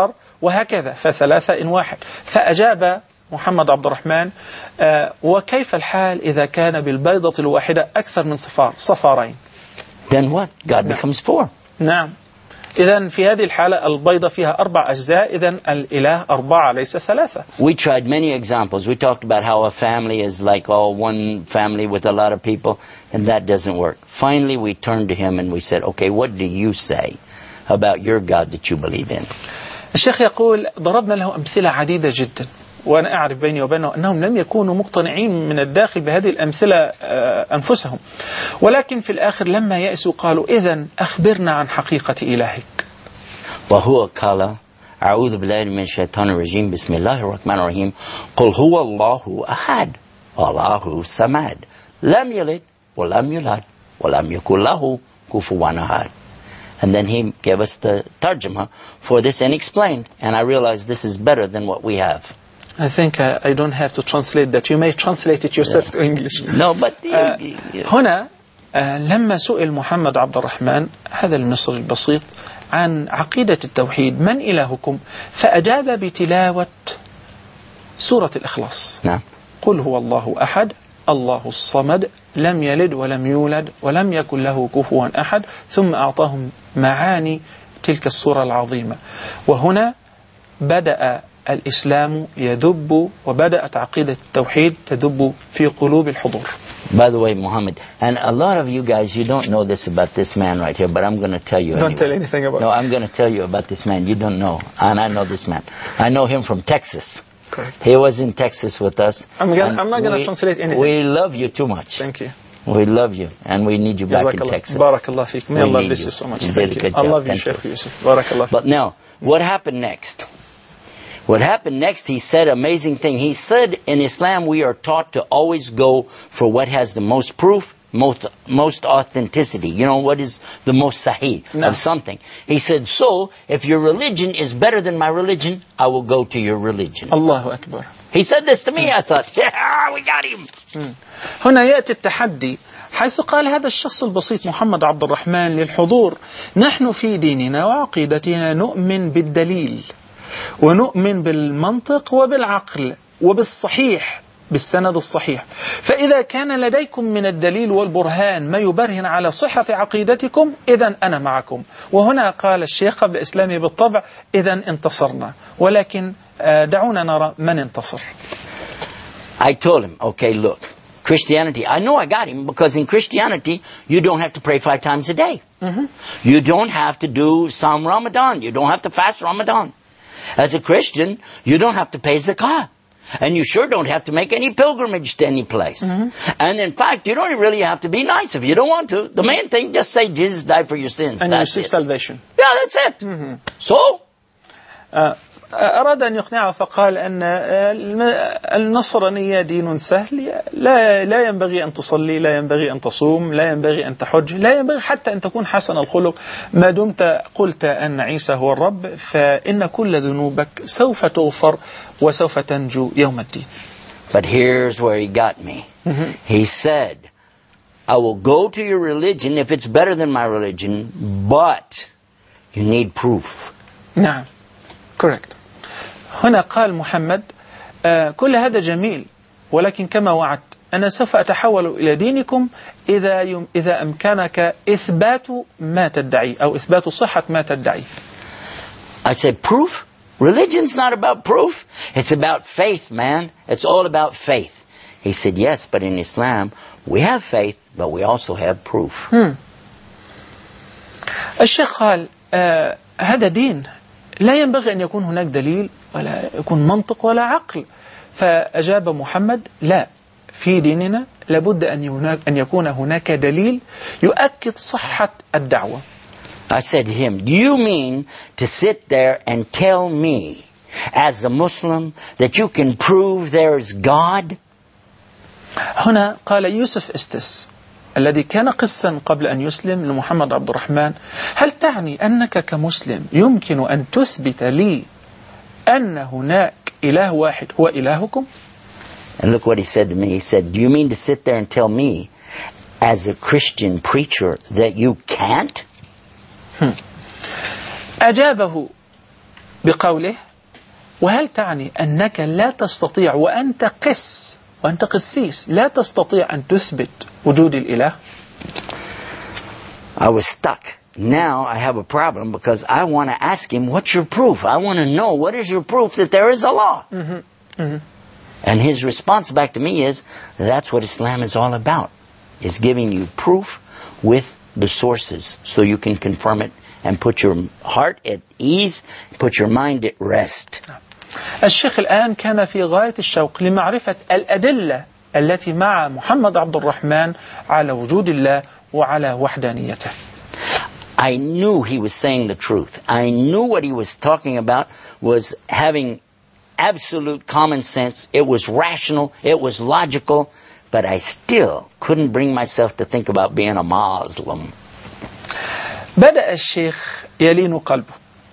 Speaker 2: وهكذا فثلاثة إن واحد. فأجاب محمد عبد الرحمن آه وكيف الحال إذا كان بالبيضة الواحدة أكثر من صفار صفارين؟
Speaker 3: Then what? God becomes four.
Speaker 2: نعم. إذن في هذه الحالة البيضة فيها أربع أجزاء، إذن الإله أربعة ليس ثلاثة.
Speaker 3: We tried many examples. We talked about how a family is like all one family with a lot of people, and that doesn't work. Finally, we turned to him and we said, okay, what do you say about your God that you believe in?
Speaker 2: الشيخ يقول ضربنا له أمثلة عديدة جدا، وأنا أعرف بيني وبينه أنهم لم يكونوا مقتنعين من الداخل بهذه الأمثلة أنفسهم، ولكن في الآخر لما يأسوا قالوا إذن أخبرنا عن حقيقة إلهك.
Speaker 3: وهو قال أعوذ بالله من الشيطان الرجيم بسم الله الرحمن الرحيم قل هو الله أحد الله الصمد لم يلد ولم يولد ولم يكن له كفوا أحد. And then he gave us the tarjuma for this and explained, and I realized this is better than what we have.
Speaker 2: I think uh, I don't have to translate that. You may translate it yourself to English.
Speaker 3: No, but
Speaker 2: uh, هنا uh, لما سئل محمد عبد الرحمن هذا المصري البسيط عن عقيدة التوحيد من إلهكم، فأجاب بتلاوة سورة الإخلاص.
Speaker 3: نعم.
Speaker 2: قل هو الله أحد الله الصمد لم يلد ولم يولد ولم يكن له كفوا أحد، ثم أعطاهم معاني تلك السورة العظيمة. وهنا بدأ الإسلام يدب وبدأت عقيدة التوحيد تدب في قلوب الحضور.
Speaker 3: By the way, Muhammad, and a lot of you guys, you don't know this about this man right here, but I'm going to tell you.
Speaker 2: Don't
Speaker 3: anyway.
Speaker 2: tell anything about
Speaker 3: No, I'm going to tell you about this man. You don't know. And I know this man. I know him from Texas.
Speaker 2: Correct.
Speaker 3: He was in Texas with us.
Speaker 2: I'm, gonna, I'm not going to translate anything.
Speaker 3: We love you too much.
Speaker 2: Thank you.
Speaker 3: We love you, and we need you back in Texas.
Speaker 2: Barakallah fiik. May Allah bless you so much. Thank you. I love you, Sheikh Yusuf. Barakallah.
Speaker 3: But now, what happened next? What happened next, he said an amazing thing. He said in Islam we are taught to always go for what has the most proof, most most authenticity. You know, what is the most sahih no. of something. He said, so, if your religion is better than my religion, I will go to your religion.
Speaker 2: Allahu Akbar.
Speaker 3: He said this to me, I thought, yeah, we got him.
Speaker 2: هنا يأتي التحدي حيث قال هذا الشخص البسيط محمد عبد الرحمن للحضور: نحن في ديننا وعقيدتنا نؤمن بالدليل ونؤمن بالمنطق وبالعقل وبالصحيح بالسند الصحيح، فإذا كان لديكم من الدليل والبرهان ما يبرهن على صحة عقيدتكم إذن أنا معكم. وهنا قال الشيخ قبل إسلامه بالطبع إذن انتصرنا، ولكن دعونا نرى من انتصر.
Speaker 3: I told him, okay, look, Christianity, I know I got him because in Christianity you don't have to pray five times a day. Mm-hmm. You don't have to do some Ramadan. You don't have to fast Ramadan. As a Christian, you don't have to pay zakah. And you sure don't have to make any pilgrimage to any place. Mm-hmm. And in fact, you don't really have to be nice if you don't want to. The main thing, just say Jesus died for your sins.
Speaker 2: And
Speaker 3: that's
Speaker 2: you seek salvation.
Speaker 3: Yeah, that's it. Mm-hmm. So?
Speaker 2: Uh, أراد أن يقنعه فقال أن النصرانية دين سهل، لا لا ينبغي أن تصلي، لا ينبغي أن تصوم، لا ينبغي أن تحج، لا ينبغي حتى أن تكون حسن الخلق، ما دمت قلت أن عيسى هو الرب فإن كل ذنوبك سوف تغفر وسوف تنجو يوم الدين.
Speaker 3: But here's where he got me. Mm-hmm. He said, I will go to your religion if it's better than my religion, but you need proof.
Speaker 2: نعم. Correct. هنا قال محمد آه كل هذا جميل، ولكن كما وعدت أنا سوف أتحول إلى دينكم إذا يم إذا أمكنك إثبات ما تدعي أو إثبات صحة ما تدعي.
Speaker 3: I said proof? Religion's not about proof. It's about faith, man. It's all about faith. He said yes, but in Islam we have faith, but we also have proof.
Speaker 2: Hmm. الشيخ قال آه هذا دين لا ينبغي أن يكون هناك دليل ولا يكون منطق ولا عقل. فأجاب محمد لا، في ديننا لابد أن هناك أن يكون هناك دليل يؤكد صحة الدعوة.
Speaker 3: I said to him, do you mean to sit there and tell me as a Muslim that you can prove there is God?
Speaker 2: هنا قال يوسف استس الذي كان قسا قبل أن يسلم لمحمد عبد الرحمن: هل تعني أنك كمسلم يمكن أن تثبت لي أن هناك إله واحد هو إلهكم؟
Speaker 3: And look what he said to me. He said, do you mean to sit there and tell me as a Christian preacher that you can't?
Speaker 2: أجابه بقوله وهل تعني أنك لا تستطيع وأنت قس وأنت قسيس لا تستطيع أن تثبت وجود الإله؟
Speaker 3: I was stuck. Now I have a problem because I want to ask him, what's your proof? I want to know, what is your proof that there is Allah?
Speaker 2: Mm-hmm. Mm-hmm.
Speaker 3: And his response back to me is, that's what Islam is all about, is giving you proof with the sources so you can confirm it and put your heart at ease, put your mind at rest.
Speaker 2: الشيخ الآن كان في غاية الشوق لمعرفة الأدلة التي مع محمد عبد الرحمن على وجود الله وعلى وحدانيته.
Speaker 3: I knew he was saying the truth. I knew what he was talking about was having absolute common sense. It was rational. It was logical. But I still couldn't bring myself to think about being a Muslim.
Speaker 2: بدأ الشيخ يلين قلبه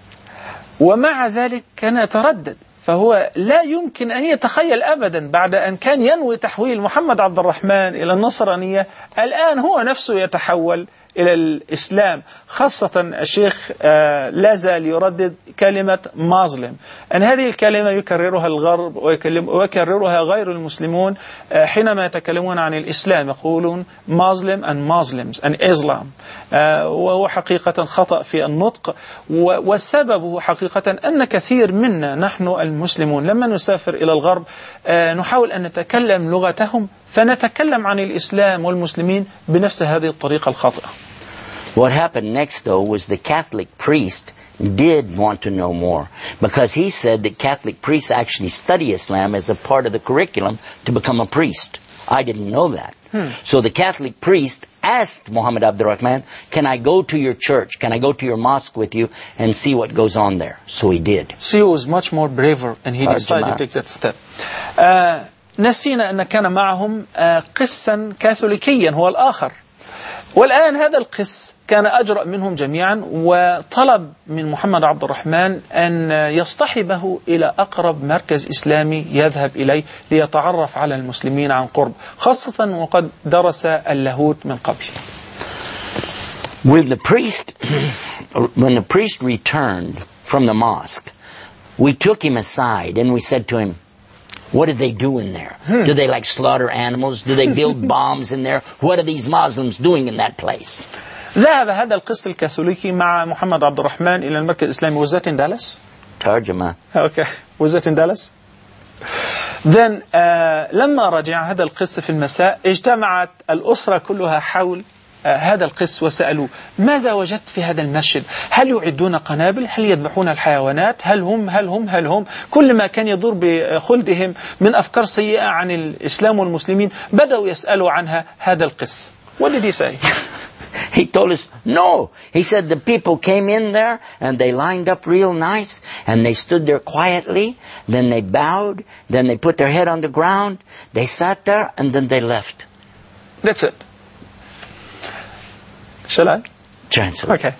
Speaker 2: ومع ذلك كان يتردد فهو لا يمكن أن يتخيل أبدا بعد أن كان ينوي تحويل محمد عبد الرحمن إلى النصرانية الآن هو نفسه يتحول إلى الإسلام. خاصة الشيخ لا زال يردد كلمة مازلم أن هذه الكلمة يكررها الغرب ويكررها غير المسلمون حينما يتكلمون عن الإسلام يقولون Muslim and Muslims and Islam وهو حقيقة خطأ في النطق والسبب حقيقة أن كثير منا نحن المسلمون لما نسافر إلى الغرب نحاول أن نتكلم لغتهم فنتكلم عن الإسلام والمسلمين بنفس هذه الطريقة الخاطئة.
Speaker 3: What happened next, though, was the Catholic priest did want to know more because he said that Catholic priests actually study Islam as a part of the curriculum to become a priest. I didn't know that. Hmm. So the Catholic priest asked Muhammad Abdul Rahman, can I go to your church? Can I go to your mosque with you and see what goes on there? So he did.
Speaker 2: So he was much more braver and he decided to take that step. Uh, نسينا أن كان معهم قسا كاثوليكيا هو الآخر والآن هذا القس كان أجرأ منهم جميعا وطلب من محمد عبد الرحمن أن يصطحبه إلى أقرب مركز إسلامي يذهب إليه ليتعرف على المسلمين عن قرب خاصة وقد درس اللاهوت من قبل.
Speaker 3: When the priest, when the priest returned from the mosque, we took him aside and we said to him, what did they do in there? Hmm. Do they like slaughter animals? Do they build bombs in there? What are these Muslims doing in that place?
Speaker 2: ذهب هذا القس الكاثوليكي مع محمد عبد الرحمن إلى المركز الإسلامي. Was that in Dallas?
Speaker 3: ترجمة.
Speaker 2: Okay. Was that in Dallas? Then uh, لما رجع هذا القس في المساء اجتمعت الأسرة كلها حول هذا القس وسألوه ماذا وجدت في هذا المسجد؟ هل يعدون قنابل؟ هل يذبحون الحيوانات؟ هل هم هل هم هل هم كل ما كان يدور بخلدهم من أفكار سيئة عن الإسلام والمسلمين بدأوا يسألوا عنها هذا القس. What did he say?
Speaker 3: He told us, no. He said the people came in there and they lined up real nice and they stood there quietly. Then they bowed. Then they put their head on the ground. They sat there and then they left.
Speaker 2: That's it. Shall I?
Speaker 3: Translate.
Speaker 2: Okay.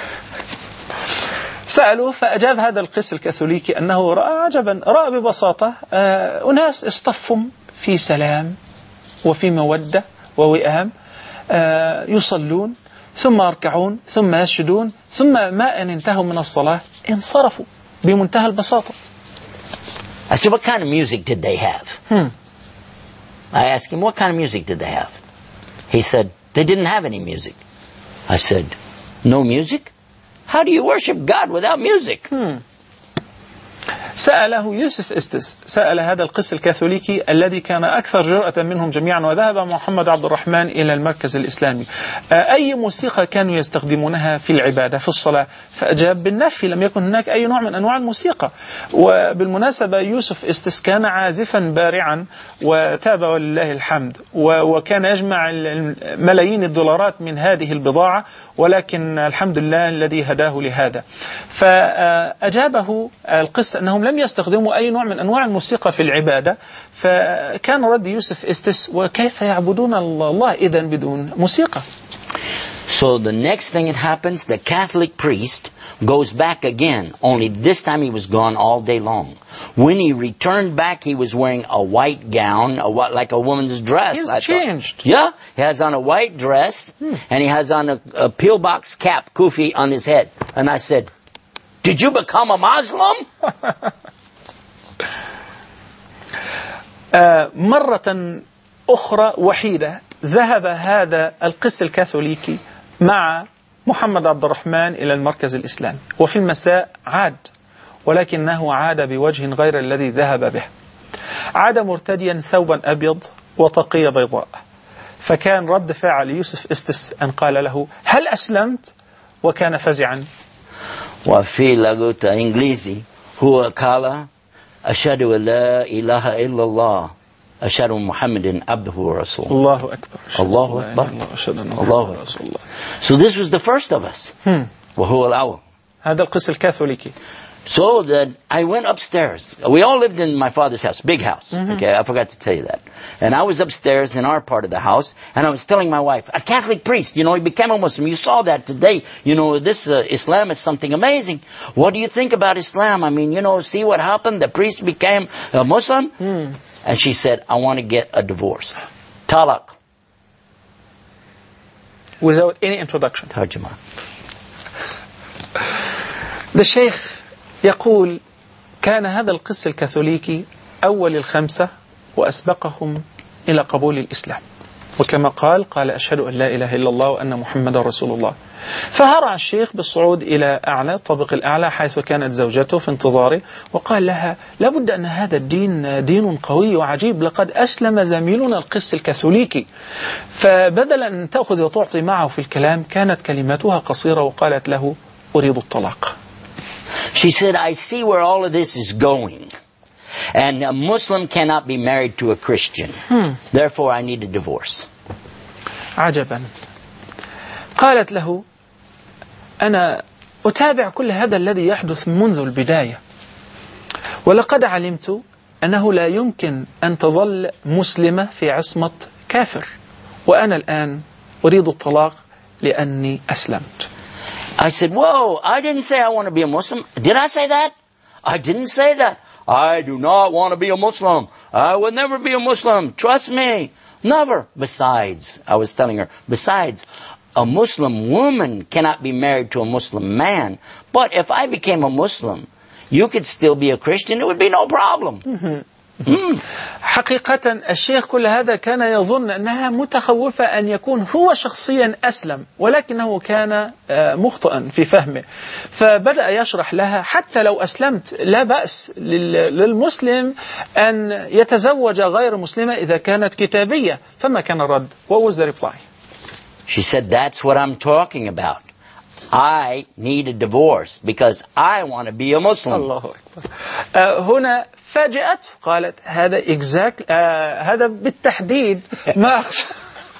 Speaker 2: سألوه فأجاب هذا القس الكاثوليكي أنه رأى عجبا رأى ببساطة أناس اصطفوا في سلام وفي مودة ووئام يصلون ثم يركعون ثم يسجدون ثم ما أن انتهوا من الصلاة انصرفوا بمنتهى البساطة.
Speaker 3: I said, what kind of music did they have?
Speaker 2: Hmm.
Speaker 3: I asked him, what kind of music did they have? He said, they didn't have any music. I said, no music? How do you worship God without music?
Speaker 2: Hmm. سأله يوسف استس سأل هذا القس الكاثوليكي الذي كان أكثر جرأة منهم جميعا وذهب محمد عبد الرحمن إلى المركز الإسلامي أي موسيقى كانوا يستخدمونها في العبادة في الصلاة فأجاب بالنفي لم يكن هناك أي نوع من أنواع الموسيقى. وبالمناسبة يوسف استس كان عازفا بارعا وتاب ولله الحمد وكان يجمع ملايين الدولارات من هذه البضاعة ولكن الحمد لله الذي هداه لهذا. فأجابه القس أنهم لم يستخدموا أي نوع من أنواع الموسيقى في العبادة فكان رد يوسف استس وكيف يعبدون الله إذن بدون موسيقى.
Speaker 3: So the next thing that happens, the Catholic priest goes back again, only this time he was gone all day long. When he returned back, he was wearing a white gown, a, like a woman's dress.
Speaker 2: He's
Speaker 3: I
Speaker 2: changed.
Speaker 3: Thought. Yeah, he has on a white dress, hmm. and he has on a, a pillbox cap, kufi, on his head. And I said, did you become a Muslim?
Speaker 2: آه مرة أخرى وحيدة ذهب هذا القس الكاثوليكي مع محمد عبد الرحمن إلى المركز الإسلامي، وفي المساء عاد، ولكنه عاد بوجه غير الذي ذهب به. عاد مرتديا ثوبا أبيض وطاقية بيضاء. فكان رد فعل يوسف إستس أن قال له: هل أسلمت؟ وكان فزعا.
Speaker 3: وفي لغة إنجليزي هو قال: أشهد أن لا إله إلا الله أشهد محمد عبده ورسوله.
Speaker 2: الله أكبر.
Speaker 3: الله أكبر. الله
Speaker 2: رسول الله.
Speaker 3: So this was the first of us.
Speaker 2: Hmm.
Speaker 3: وهو الأول.
Speaker 2: هذا القس الكاثوليكي.
Speaker 3: So that I went upstairs. We all lived in my father's house, big house. Mm-hmm. Okay, I forgot to tell you that. And I was upstairs in our part of the house, and I was telling my wife, a Catholic priest, you know, he became a Muslim. You saw that today. You know, this uh, Islam is something amazing. What do you think about Islam? I mean, you know, see what happened? The priest became a Muslim. Mm. And she said, I want to get a divorce. Talaq.
Speaker 2: Without any introduction.
Speaker 3: Tarjuma.
Speaker 2: The Sheikh يقول: كان هذا القس الكاثوليكي أول الخمسة وأسبقهم إلى قبول الإسلام، وكما قال قال أشهد أن لا إله إلا الله وأن محمد رسول الله. فهرع الشيخ بالصعود إلى أعلى الطابق الأعلى حيث كانت زوجته في انتظاره، وقال لها: لابد أن هذا الدين دين قوي وعجيب، لقد أسلم زميلنا القس الكاثوليكي. فبدل أن تأخذ وتعطي معه في الكلام كانت كلماتها قصيرة وقالت له: أريد الطلاق.
Speaker 3: She said, I see where all of this is going. And a Muslim cannot be married to a Christian. Hmm. Therefore, I need a divorce.
Speaker 2: عجبا. قالت له: أنا أتابع كل هذا الذي يحدث منذ البداية، ولقد علمت أنه لا يمكن أن تظل مسلمة في عصمة كافر، وأنا الآن أريد الطلاق لأني أسلمت.
Speaker 3: I said, whoa, I didn't say I want to be a Muslim. Did I say that? I didn't say that. I do not want to be a Muslim. I will never be a Muslim. Trust me. Never. Besides, I was telling her, besides, a Muslim woman cannot be married to a Muslim man. But if I became a Muslim, you could still be a Christian. It would be no problem. Mm-hmm.
Speaker 2: مم. حقيقة الشيخ كل هذا كان يظن أنها متخوفة أن يكون هو شخصيا أسلم، ولكنه كان مخطئا في فهمه. فبدأ يشرح لها حتى لو أسلمت لا بأس للمسلم أن يتزوج غير مسلمة إذا كانت كتابية. فما كان الرد؟ What was the reply?
Speaker 3: She said, that's what I'm talking about. I need a divorce because I want to be a Muslim.
Speaker 2: الله أكبر. آه هنا فاجأت قالت هذا exact آه هذا بالتحديد ما أقصد.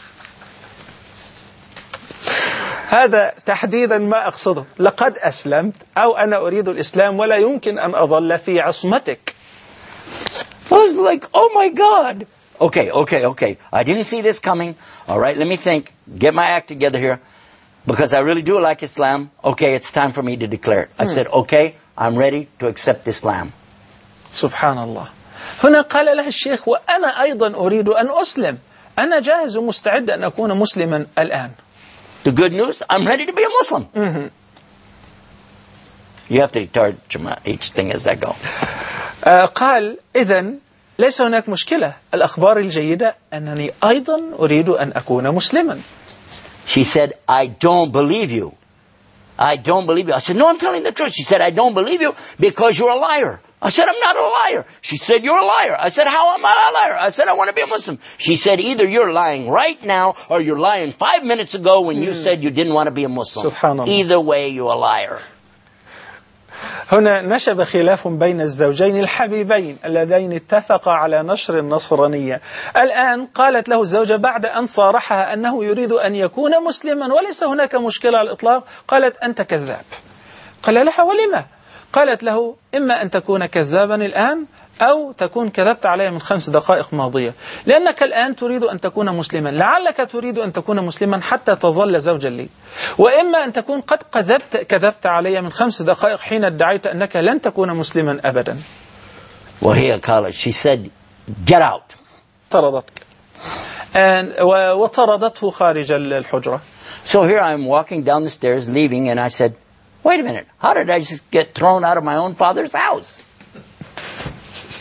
Speaker 2: هذا تحديدا ما أقصده. لقد أسلمت أو أنا أريد الإسلام ولا يمكن أن أظل في عصمتك.
Speaker 3: I was like, oh my God. Okay, okay, okay. I didn't see this coming. All right, let me think. Get my act together here. Because I really do like Islam. Okay, it's time for me to declare it. I hmm. said, okay, I'm ready to accept Islam.
Speaker 2: سبحان الله. هنا قال له الشيخ: وأنا أيضا أريد أن أسلم. أنا جاهز ومستعد أن أكون مسلما الآن.
Speaker 3: The good news, I'm ready to be a Muslim. Mm-hmm. You have to tarjuma each thing as I go.
Speaker 2: آه قال: إذن ليس هناك مشكلة. الأخبار الجيدة أنني أيضا أريد أن أكون مسلما.
Speaker 3: She said, I don't believe you. I don't believe you. I said, no, I'm telling the truth. She said, I don't believe you because you're a liar. I said, I'm not a liar. She said, you're a liar. I said, how am I a liar? I said, I want to be a Muslim. She said, either you're lying right now or you're lying five minutes ago when mm. you said you didn't want to be a Muslim. Either way, you're a liar.
Speaker 2: هنا نشب خلاف بين الزوجين الحبيبين اللذين اتفقا على نشر النصرانية. الآن قالت له الزوجة بعد أن صارحها أنه يريد أن يكون مسلما وليس هناك مشكلة على الإطلاق، قالت: أنت كذاب. قال لها: ولما؟ قالت له: إما أن تكون كذابا الآن أو تكون كذبت علي من خمس دقائق ماضية، لأنك الآن تريد أن تكون مسلما، لعلك تريد أن تكون مسلما حتى تظل زوجا لي، وإما أن تكون قد كذبت كذبت علي من خمس دقائق حين ادعيت أنك لن تكون مسلما أبدا.
Speaker 3: وهي قالت, she said, get out.
Speaker 2: طردتك. وطردته خارج الحجرة.
Speaker 3: So here I'm walking down the stairs leaving and I said, wait a minute, how did I just get thrown out of my own father's house?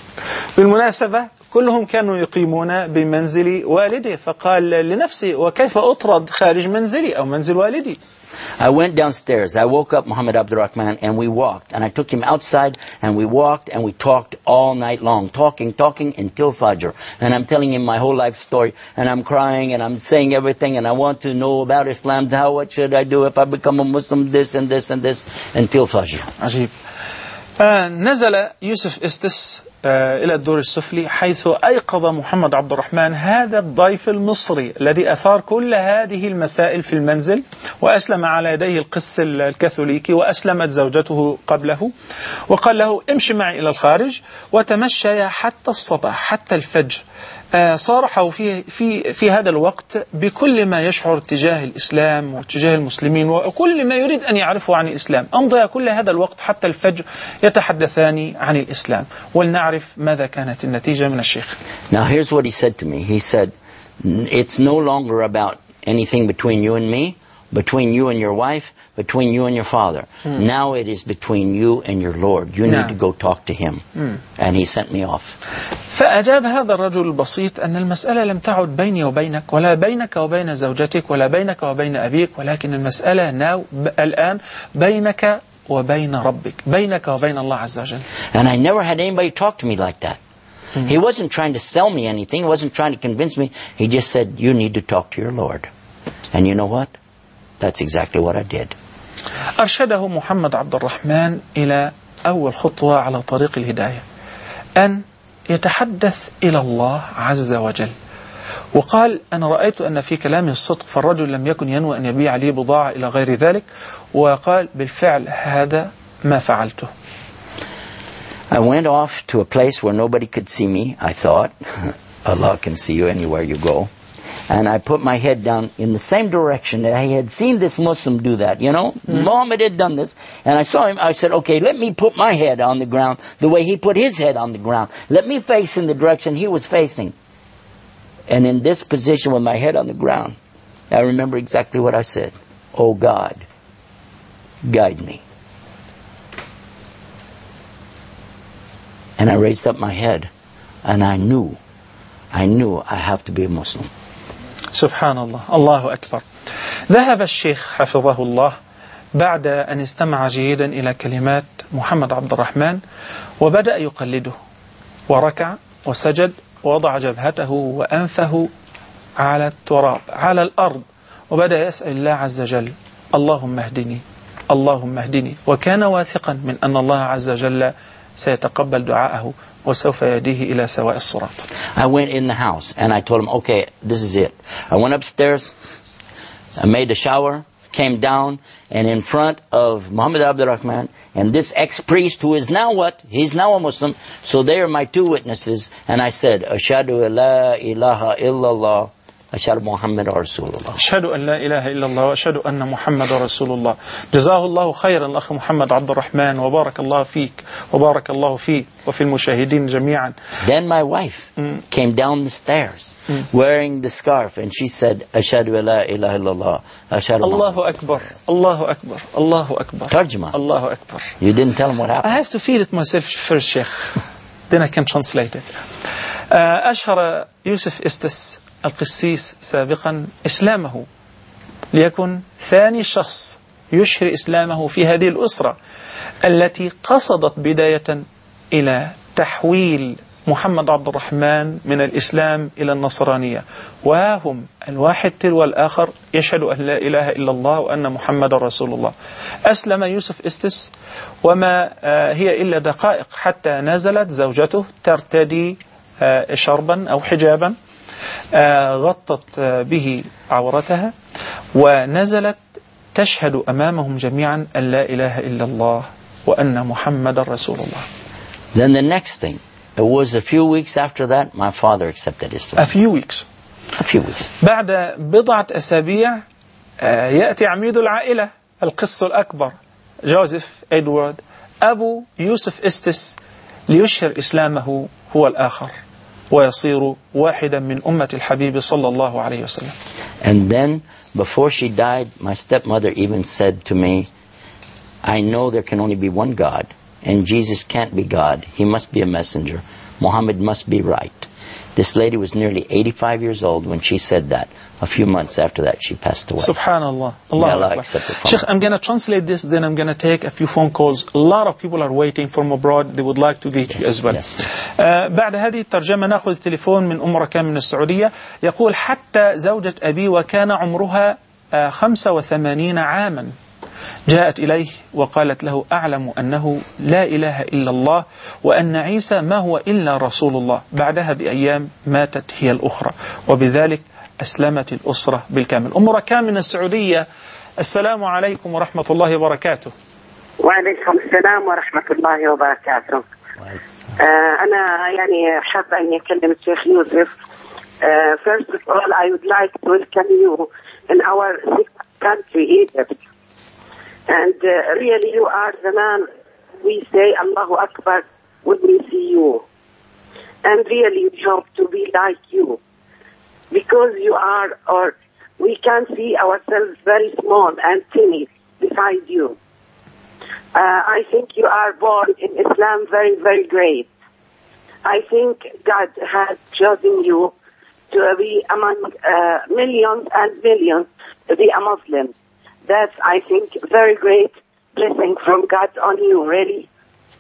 Speaker 2: بالمناسبة كلهم كانوا يقيمون بمنزل والدي، فقال لنفسي وكيف أطرد خارج منزلي أو منزل والدي.
Speaker 3: I went downstairs. I woke up Muhammad Abdul Rahman and we walked. And I took him outside and we walked and we talked all night long. Talking, talking until Fajr. And I'm telling him my whole life story. And I'm crying and I'm saying everything. And I want to know about Islam. How, what should I do if I become a Muslim? This and this and this until Fajr.
Speaker 2: عجيب. آه نزل يوسف استس آه إلى الدور السفلي حيث أيقظ محمد عبد الرحمن هذا الضيف المصري الذي أثار كل هذه المسائل في المنزل، وأسلم على يديه القس الكاثوليكي، وأسلمت زوجته قبله، وقال له امشي معي إلى الخارج، وتمشى حتى الصباح حتى الفجر. آه صارحوا في في في هذا الوقت بكل ما يشعر تجاه الإسلام وتجاه المسلمين وكل ما يريد أن يعرفه عن الإسلام. أمضى كل هذا الوقت حتى الفجر يتحدثان عن الإسلام. ولنعرف ماذا كانت النتيجة من الشيخ.
Speaker 3: Now here's what he said to me. He said, it's no longer about anything between you and me, between you and your wife, between you and your father. Mm. Now it is between you and your Lord. You need to go talk to him. Mm. And he sent me off.
Speaker 2: فأجاب هذا الرجل البسيط أن المسألة لم تعد بيني وبينك ولا بينك وبين زوجتك ولا بينك وبين أبيك، ولكن المسألة ناو الآن بينك وبين ربك، بينك وبين الله عز وجل.
Speaker 3: And I never had anybody talk to me like that. Mm. He wasn't trying to sell me anything. He wasn't trying to convince me. He just said, you need to talk to your Lord. And you know what? That's exactly what I did.
Speaker 2: أرشده محمد عبد الرحمن إلى أول خطوة على طريق الهداية، أن يتحدث إلى الله عز وجل. وقال أنا رأيت أن في كلامه الصدق، فالرجل لم يكن ينوي أن يبيع لي بضاعة إلى غير ذلك، وقال بالفعل هذا ما فعلته.
Speaker 3: I went off to a place where nobody could see me. I thought Allah can see you anywhere you go. And I put my head down in the same direction that I had seen this Muslim do that, you know. Mm-hmm. Muhammad had done this. And I saw him, I said, okay, let me put my head on the ground the way he put his head on the ground. Let me face in the direction he was facing. And in this position with my head on the ground, I remember exactly what I said. Oh God, guide me. And I raised up my head and I knew, I knew I have to be a Muslim.
Speaker 2: سبحان الله، الله أكبر. ذهب الشيخ حفظه الله بعد أن استمع جيدا إلى كلمات محمد عبد الرحمن وبدأ يقلده، وركع وسجد ووضع جبهته وأنفه على التراب على الأرض، وبدأ يسأل الله عز وجل اللهم اهدني اللهم اهدني، وكان واثقا من أن الله عز وجل سيتقبل دعاءه وسوف يهديه إلى سواء الصراط.
Speaker 3: I went in the house and I told him, okay, this is it. I went upstairs, I made a shower, came down, and in front of Muhammad Abdul Rahman and this ex-priest who is now what? He's now a Muslim. So they are my two witnesses. And I said, Ashhadu an la ilaha illallah. أشهد محمد رسول الله.
Speaker 2: أشهد أن لا إله إلا الله وأشهد أن محمد رسول الله. جزاه الله خيرا الأخ محمد عبد الرحمن، وبارك الله فيك وبارك الله فيك وفي المشاهدين جميعا.
Speaker 3: Then my wife mm. came down the stairs mm. wearing the scarf and she said أشهد أن لا إله إلا الله أشهد
Speaker 2: الله أكبر الله أكبر الله أكبر.
Speaker 3: ترجمة.
Speaker 2: الله أكبر.
Speaker 3: You didn't tell him what happened.
Speaker 2: I have to feel it myself first, Sheikh. Then I can translate it. أشهر يوسف استس القسيس سابقا إسلامه ليكن ثاني شخص يشهر إسلامه في هذه الأسرة التي قصدت بداية إلى تحويل محمد عبد الرحمن من الإسلام إلى النصرانية، وهم الواحد تلو الآخر يشهد أن لا إله إلا الله وأن محمد رسول الله. أسلم يوسف استس وما هي إلا دقائق حتى نزلت زوجته ترتدي شربا أو حجابا غطت به عورتها ونزلت تشهد أمامهم جميعا أن لا إله إلا الله وأن محمد رسول الله.
Speaker 3: Then the next thing, it was a few weeks after that, my father accepted Islam.
Speaker 2: A few weeks.
Speaker 3: A few weeks.
Speaker 2: بعد بضعة أسابيع يأتي عميد العائلة القس الأكبر جوزيف إدوارد أبو يوسف استس ليشهر إسلامه هو الآخر ويصير واحدا من أمة الحبيب صلى الله عليه وسلم.
Speaker 3: And then before she died, my stepmother even said to me, I know there can only be one God and Jesus can't be God. He must be a messenger. Muhammad must be right. This lady was nearly eighty-five years old when she said that. A few months after that, she passed away.
Speaker 2: Subhanallah. Allah
Speaker 3: Allah accept it from
Speaker 2: Sheikh, I'm going to translate this, then I'm going to take a few phone calls. A lot of people are waiting from abroad. They would like to get
Speaker 3: yes,
Speaker 2: you as well.
Speaker 3: Yes.
Speaker 2: uh, بعد هذه الترجمة نأخذ تليفون من أم ركان من السعودية. يقول حتى زوجة أبي وكان عمرها uh, خمسة وثمانين عاما جاءت إليه وقالت له أعلم أنه لا إله إلا الله وأن عيسى ما هو إلا رسول الله. بعدها بأيام ماتت هي الأخرى وبذلك أسلمت الأسرة بالكامل. أم ركان من السعودية، السلام عليكم ورحمة الله وبركاته.
Speaker 7: وعليكم السلام ورحمة الله وبركاته. آه أنا يعني حابة أن أكلم الشيخ يوسف. uh, First of all, I would like to welcome you in our country, Egypt. And uh, really you are the man we say Allahu Akbar when we see you. And really we hope to be like you. Because you are, or we can see ourselves very small and tiny beside you. Uh, I think you are born in Islam very, very great. I think God has chosen you to be among uh, millions and millions to be a Muslim. That's, I think, very great blessing from God on you, really.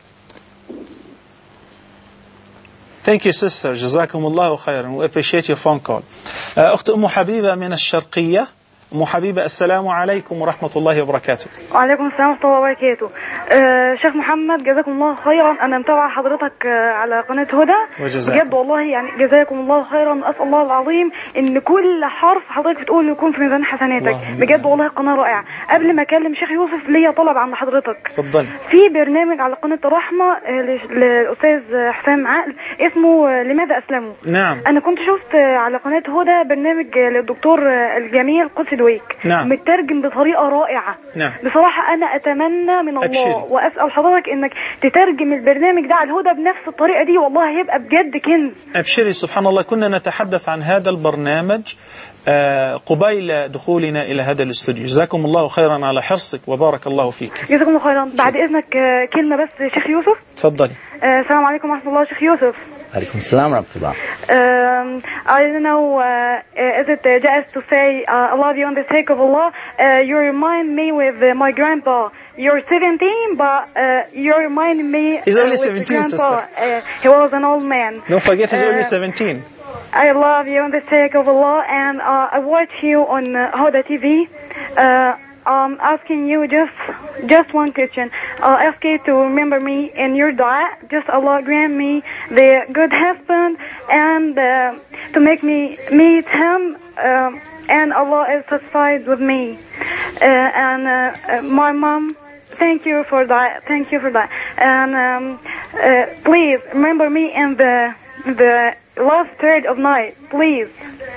Speaker 2: Thank you, sister. جزاكم الله خيرا. We appreciate your phone call. أخت أم حبيبة من الشرقية. أم حبيبة السلام عليكم ورحمة الله وبركاته.
Speaker 5: وعليكم السلام ورحمة الله وبركاته. أه شيخ محمد جزاكم الله خيرا. أنا متابعة حضرتك على قناة هدى. بجد والله يعني جزاكم الله خيرا. أسأل الله العظيم إن كل حرف حضرتك بتقول يكون في ميزان حسناتك. بجد والله قناة رائعة. قبل ما أكلم شيخ يوسف ليا طلب عند حضرتك.
Speaker 2: تفضل.
Speaker 5: في برنامج على قناة الرحمة للأستاذ حسام عقل اسمه لماذا أسلموا.
Speaker 2: نعم.
Speaker 5: أنا كنت شفت على قناة هدى برنامج للدكتور الجميل قدسي دويك.
Speaker 2: نعم.
Speaker 5: مترجم بطريقة رائعة.
Speaker 2: نعم.
Speaker 5: بصراحة أنا أتمنى من الله أبشري. وأسأل حضرتك إنك تترجم البرنامج ده على الهدى بنفس الطريقة دي، والله هيبقى بجد كنز.
Speaker 2: أبشري. سبحان الله، كنا نتحدث عن هذا البرنامج قبيل دخولنا إلى هذا الاستوديو. جزاكم الله خيرا على حرصك وبارك الله فيك.
Speaker 5: جزاكم الله خيرا. بعد إذنك كلمة بس شيخ يوسف.
Speaker 2: تفضلي.
Speaker 5: السلام عليكم ورحمة الله. شيخ يوسف.
Speaker 3: عليكم السلام ورحمة الله.
Speaker 5: Um, I don't know, uh, is it uh, just to say uh, I love you on the sake of Allah? Uh, you remind me with uh, my grandpa. You're seventeen, but uh, you remind me.
Speaker 2: He's only
Speaker 5: uh, with
Speaker 2: seventeen,
Speaker 5: grandpa.
Speaker 2: sister.
Speaker 5: Uh, he was an old man.
Speaker 2: Don't forget, he's uh, only seventeen.
Speaker 5: I love you on the sake of Allah, and uh, I watch you on uh, Huda T V. Uh, I'm asking you just just one question. I'll ask you to remember me in your dua. Just Allah grant me the good husband and uh, to make me meet him. Uh, and Allah is satisfied with me. Uh, and uh, my mom, thank you for that. Thank you for that. And um, uh, please remember me in the the last third of night, please.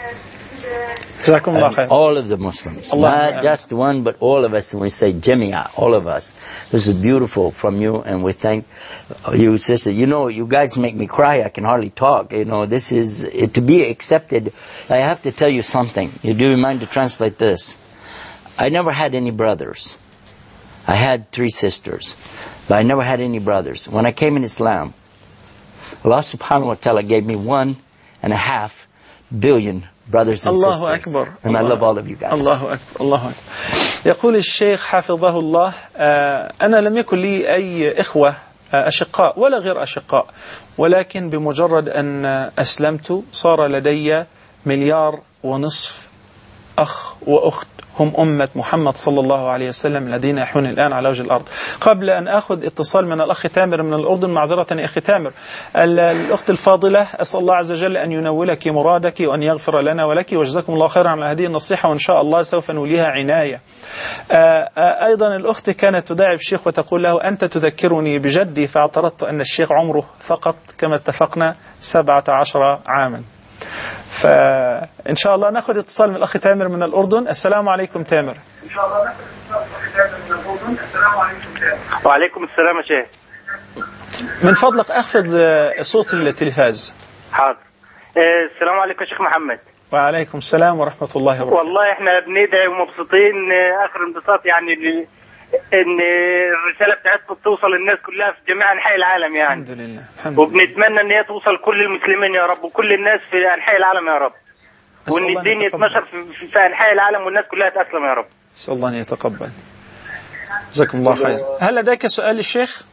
Speaker 3: All of the Muslims, Allah, not just one, but all of us. And we say Jamia, all of us. This is beautiful from you, and we thank you, sister. You know, you guys make me cry. I can hardly talk. You know, this is it, to be accepted. I have to tell you something. You do you mind to translate this? I never had any brothers. I had three sisters, but I never had any brothers. When I came in Islam, Allah subhanahu wa ta'ala gave me one and a half billion brothers and
Speaker 2: الله
Speaker 3: sisters.
Speaker 2: أكبر.
Speaker 3: And
Speaker 2: الله
Speaker 3: I love all of you guys.
Speaker 2: الله أكبر. الله أكبر. يقول الشيخ حفظه الله أنا لم يكن لي أي إخوة أشقاء ولا غير أشقاء، ولكن بمجرد أن أسلمت صار لدي مليار ونصف أخ وأخت هم أمة محمد صلى الله عليه وسلم الذين يحون الآن على وجه الأرض. قبل أن أخذ اتصال من الأخ تامر من الأردن، معذرة يا أخي تامر، الأخت الفاضلة أسأل الله عز وجل أن ينولك مرادك وأن يغفر لنا ولك، وجزاكم الله خيرا على هذه النصيحة، وإن شاء الله سوف نوليها عناية. أيضا الأخت كانت تداعب الشيخ وتقول له أنت تذكرني بجدي، فاعترضت أن الشيخ عمره فقط كما اتفقنا سبعة عشر عاما. فإن شاء الله نأخذ اتصال من الأخ تامر من الأردن. السلام عليكم تامر.
Speaker 6: إن شاء الله نأخذ اتصال من الأخ تامر من الأردن. السلام عليكم تامر. وعليكم السلام يا شيخ.
Speaker 2: من فضلك أخفض صوت التلفاز.
Speaker 6: حاضر. السلام عليكم يا شيخ محمد.
Speaker 2: وعليكم السلام ورحمة الله وبركاته.
Speaker 6: والله احنا بندعي ومبسوطين آخر انبساط يعني
Speaker 8: ان الرساله بتاعتكم توصل للناس كلها في جميع انحاء العالم يعني.
Speaker 2: الحمد لله الحمد لله.
Speaker 8: وبنتمنى ان هي توصل كل المسلمين يا رب وكل الناس في انحاء العالم يا رب. وان الدين يتنشر في, في انحاء العالم والناس كلها تسلم يا رب.
Speaker 2: اسال الله ان يتقبل. جزاكم الله خير. هل لديك سؤال للشيخ؟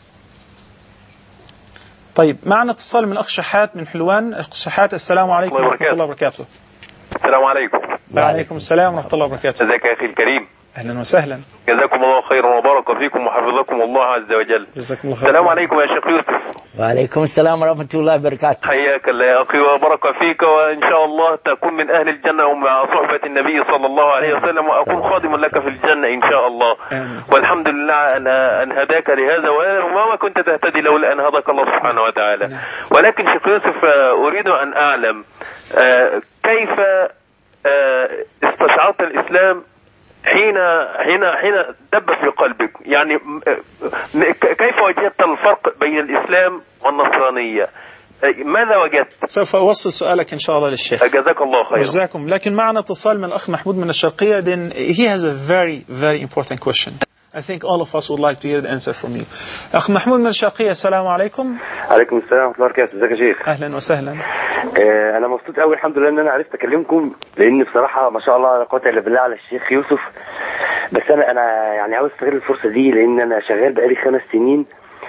Speaker 2: طيب معنا اتصال من الاخ شحات من حلوان. اخ شحات السلام عليكم ورحمه الله وبركاته.
Speaker 9: السلام عليكم.
Speaker 2: وعليكم السلام ورحمه الله وبركاته.
Speaker 9: ازيك يا اخي الكريم؟
Speaker 2: اهلا وسهلا.
Speaker 9: جزاكم الله خيرا وبارك فيكم وحفظكم الله عز وجل.
Speaker 2: جزاكم الله خيرا.
Speaker 9: السلام عليكم يا شيخ يوسف.
Speaker 3: وعليكم السلام ورحمة الله وبركاته.
Speaker 9: حياك الله يا أخي وبارك فيك، وإن شاء الله تكون من أهل الجنة ومع صحبة النبي صلى الله عليه وسلم، وأكون خادما لك في الجنة إن شاء الله. والحمد لله أن أن هداك لهذا، وما كنت تهتدي لولا أن هداك الله سبحانه وتعالى. ولكن شيخ يوسف أريد أن أعلم كيف استشعرت الإسلام حين حين حين دب في قلبك، يعني كيف وجدت الفرق بين الإسلام والنصرانية؟ ماذا وجدت؟
Speaker 2: سوف أوصل سؤالك إن شاء الله للشيخ.
Speaker 9: جزاك الله خيرا.
Speaker 2: جزاكم. لكن معنا اتصال من الأخ محمود من الشرقية. Then he has a very very important question. I think all of us would like to hear the answer from you. أخ محمود من الشرقية السلام عليكم.
Speaker 10: عليكم السلام ورحمة الله وبركاته. ازيك يا شيخ؟
Speaker 2: أهلا وسهلا.
Speaker 10: آه أنا مبسوط قوي الحمد لله إن أنا عرفت أكلمكم، لأن بصراحة ما شاء الله لا قوة إلا بالله على الشيخ يوسف. بس أنا أنا يعني عاوز أستغل الفرصة دي، لأن أنا شغال بقالي خمس سنين.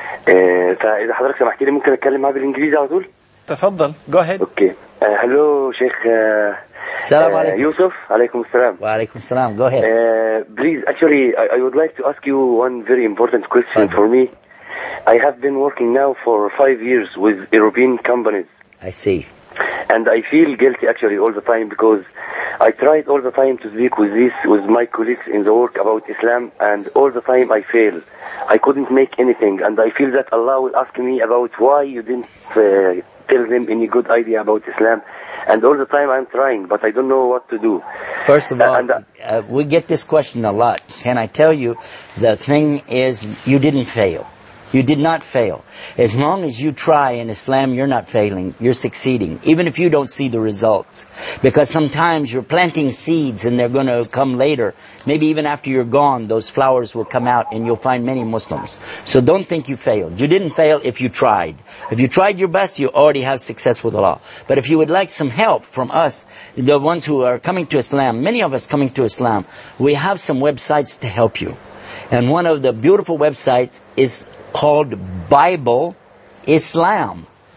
Speaker 10: آه فإذا حضرتك سمحت لي ممكن أتكلم معاه بالإنجليزي على طول؟
Speaker 2: تفضل. Go ahead.
Speaker 10: Okay. Hello شيخ.
Speaker 3: السلام عليكم.
Speaker 10: يوسف. عليكم السلام.
Speaker 3: وعليكم السلام. Go ahead.
Speaker 10: Uh, please, actually, I, I would like to ask you one very important question for me. I have been working now for five years with European companies.
Speaker 3: I see.
Speaker 10: And I feel guilty actually all the time, because I tried all the time to speak with this with my colleagues in the work about Islam, and all the time I fail. I couldn't make anything, and I feel that Allah will ask me about why you didn't uh, tell them any good idea about Islam. And all the time I'm trying, but I don't know what to do.
Speaker 3: First of all, uh, uh, we get this question a lot. Can I tell you, the thing is, you didn't fail. You did not fail. As long as you try in Islam, you're not failing. You're succeeding, even if you don't see the results. Because sometimes you're planting seeds and they're going to come later. Maybe even after you're gone, those flowers will come out and you'll find many Muslims. So don't think you failed. You didn't fail if you tried. If you tried your best, you already have success with Allah. But if you would like some help from us, the ones who are coming to Islam, many of us coming to Islam, we have some websites to help you. And one of the beautiful websites is called Bible Islam.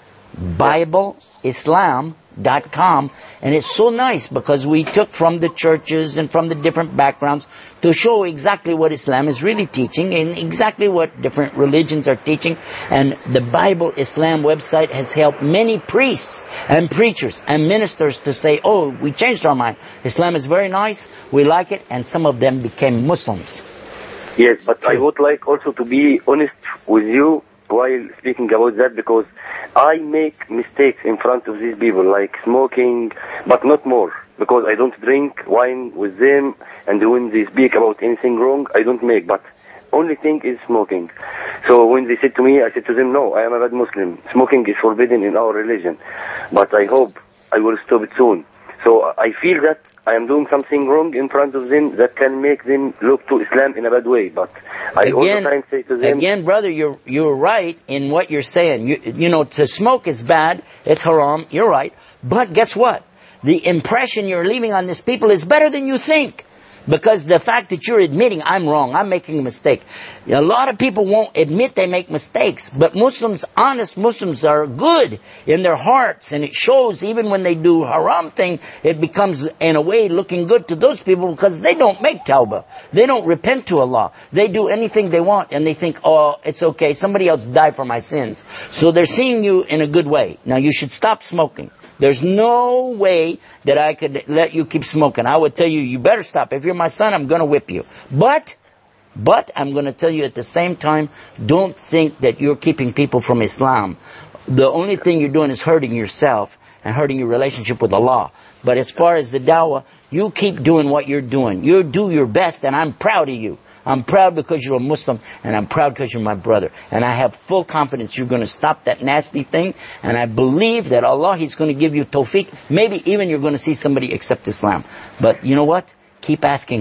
Speaker 3: Bible Islam dot com. And it's so nice because we took from the churches and from the different backgrounds to show exactly what Islam is really teaching and exactly what different religions are teaching. And the Bible Islam website has helped many priests and preachers and ministers to say, oh, we changed our mind. Islam is very nice, we like it, and some of them became Muslims.
Speaker 10: Yes, but I would like also to be honest with you while speaking about that, because I make mistakes in front of these people, like smoking, but not more, because I don't drink wine with them, and when they speak about anything wrong, I don't make, but only thing is smoking. So when they said to me, I said to them, no, I am a bad Muslim. Smoking is forbidden in our religion, but I hope I will stop it soon. So I feel that I am doing something wrong in front of them that can make them look to Islam in a bad way. But I
Speaker 3: again,
Speaker 10: all the time say to them...
Speaker 3: Again, brother, you're, you're right in what you're saying. You, you know, to smoke is bad. It's haram. You're right. But guess what? The impression you're leaving on these people is better than you think. Because the fact that you're admitting, I'm wrong, I'm making a mistake. A lot of people won't admit they make mistakes. But Muslims, honest Muslims, are good in their hearts. And it shows even when they do haram thing, it becomes, in a way, looking good to those people because they don't make tawbah. They don't repent to Allah. They do anything they want and they think, oh, it's okay, somebody else died for my sins. So they're seeing you in a good way. Now you should stop smoking. There's no way that I could let you keep smoking. I would tell you, you better stop. If you're my son, I'm going to whip you. But, but I'm going to tell you at the same time, don't think that you're keeping people from Islam. The only thing you're doing is hurting yourself and hurting your relationship with Allah. But as far as the dawah, you keep doing what you're doing. You do your best, and I'm proud of you. I'm proud because you're a Muslim, and I'm proud because you're my brother. And I have full confidence you're going to stop that nasty thing, and I believe that Allah, He's going to give you tawfiq. Maybe even you're going to see somebody accept Islam. But you know what? Keep asking Allah.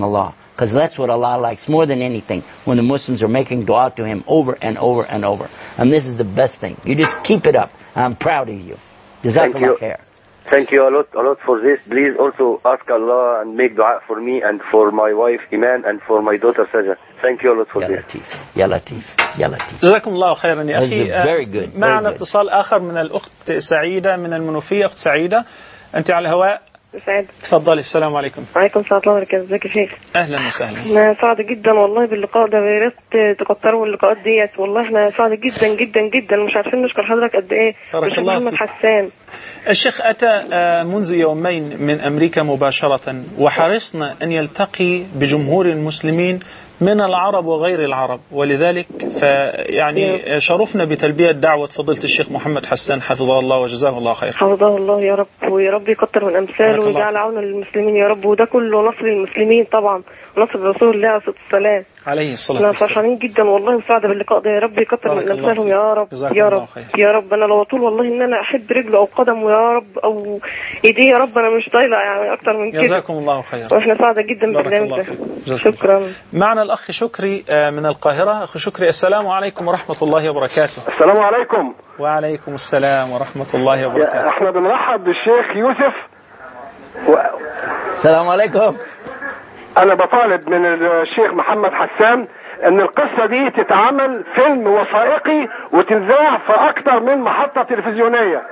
Speaker 3: Because that's what Allah likes more than anything, when the Muslims are making dua to Him over and over and over. And this is the best thing. You just keep it up. I'm proud of you. Jazakallah khair.
Speaker 10: Thank you a lot, a lot for this. Please also ask Allah and make dua for me and for my wife Iman and for my daughter Sajah. Thank you a lot for
Speaker 3: Ya
Speaker 10: this.
Speaker 3: Latif. Ya Latif. Ya Latif.
Speaker 2: جزاكم الله خيرا يا أخي.
Speaker 3: Very good.
Speaker 2: معنا اتصال آخر من الأخت سعيدة من المنوفية. أخت سعيدة أنت على الهواء.
Speaker 11: سعيد.
Speaker 2: تفضلي. السلام عليكم.
Speaker 11: وعليكم السلام ورحمة الله وبركاته. ازيك يا شيخ؟
Speaker 2: أهلا وسهلا.
Speaker 11: أنا سعيدة جدا والله باللقاء ده، يا ريت تكتروا اللقاءات ديت، والله احنا سعيدة جدا جدا جدا، مش عارفين نشكر حضرتك قد إيه.
Speaker 2: بارك الله
Speaker 11: محمد
Speaker 2: فيك.
Speaker 11: حسان.
Speaker 2: الشيخ أتى منذ يومين من أمريكا مباشرة، وحرصنا أن يلتقي بجمهور المسلمين من العرب وغير العرب، ولذلك فيعني شرفنا بتلبية دعوة فضيلة الشيخ محمد حسان حفظه الله وجزاه الله خير.
Speaker 11: حفظه الله يا رب، ويا رب يكتر من أمثاله ويجعل عونا للمسلمين يا رب، وده كله نصر المسلمين طبعا، ونصر رسول الله عليه الصلاة والسلام.
Speaker 2: عليه الصلاة والسلام.
Speaker 11: احنا فرحانين جدا والله وسعدة باللقاء ده، يا رب يكتر من أمثالهم يا رب يا رب يا رب. أنا لو طول والله إن أنا أحب رجله أو قدمه يا رب أو إيديه يا رب، أنا مش طايلة يعني أكتر من كده.
Speaker 2: جزاكم الله خير.
Speaker 11: وإحنا سعدة جدا بالبرنامج ده. شكرا.
Speaker 2: معنا الأخ شكري من القاهرة. أخ شكري السلام عليكم ورحمة الله وبركاته.
Speaker 12: السلام عليكم.
Speaker 2: وعليكم السلام ورحمة الله وبركاته.
Speaker 12: احنا بنرحب بالشيخ يوسف و...
Speaker 3: السلام عليكم.
Speaker 12: أنا بطالب من الشيخ محمد حسان ان القصة دي تتعمل فيلم وثائقي وتنذاع في اكتر من محطة تلفزيونية.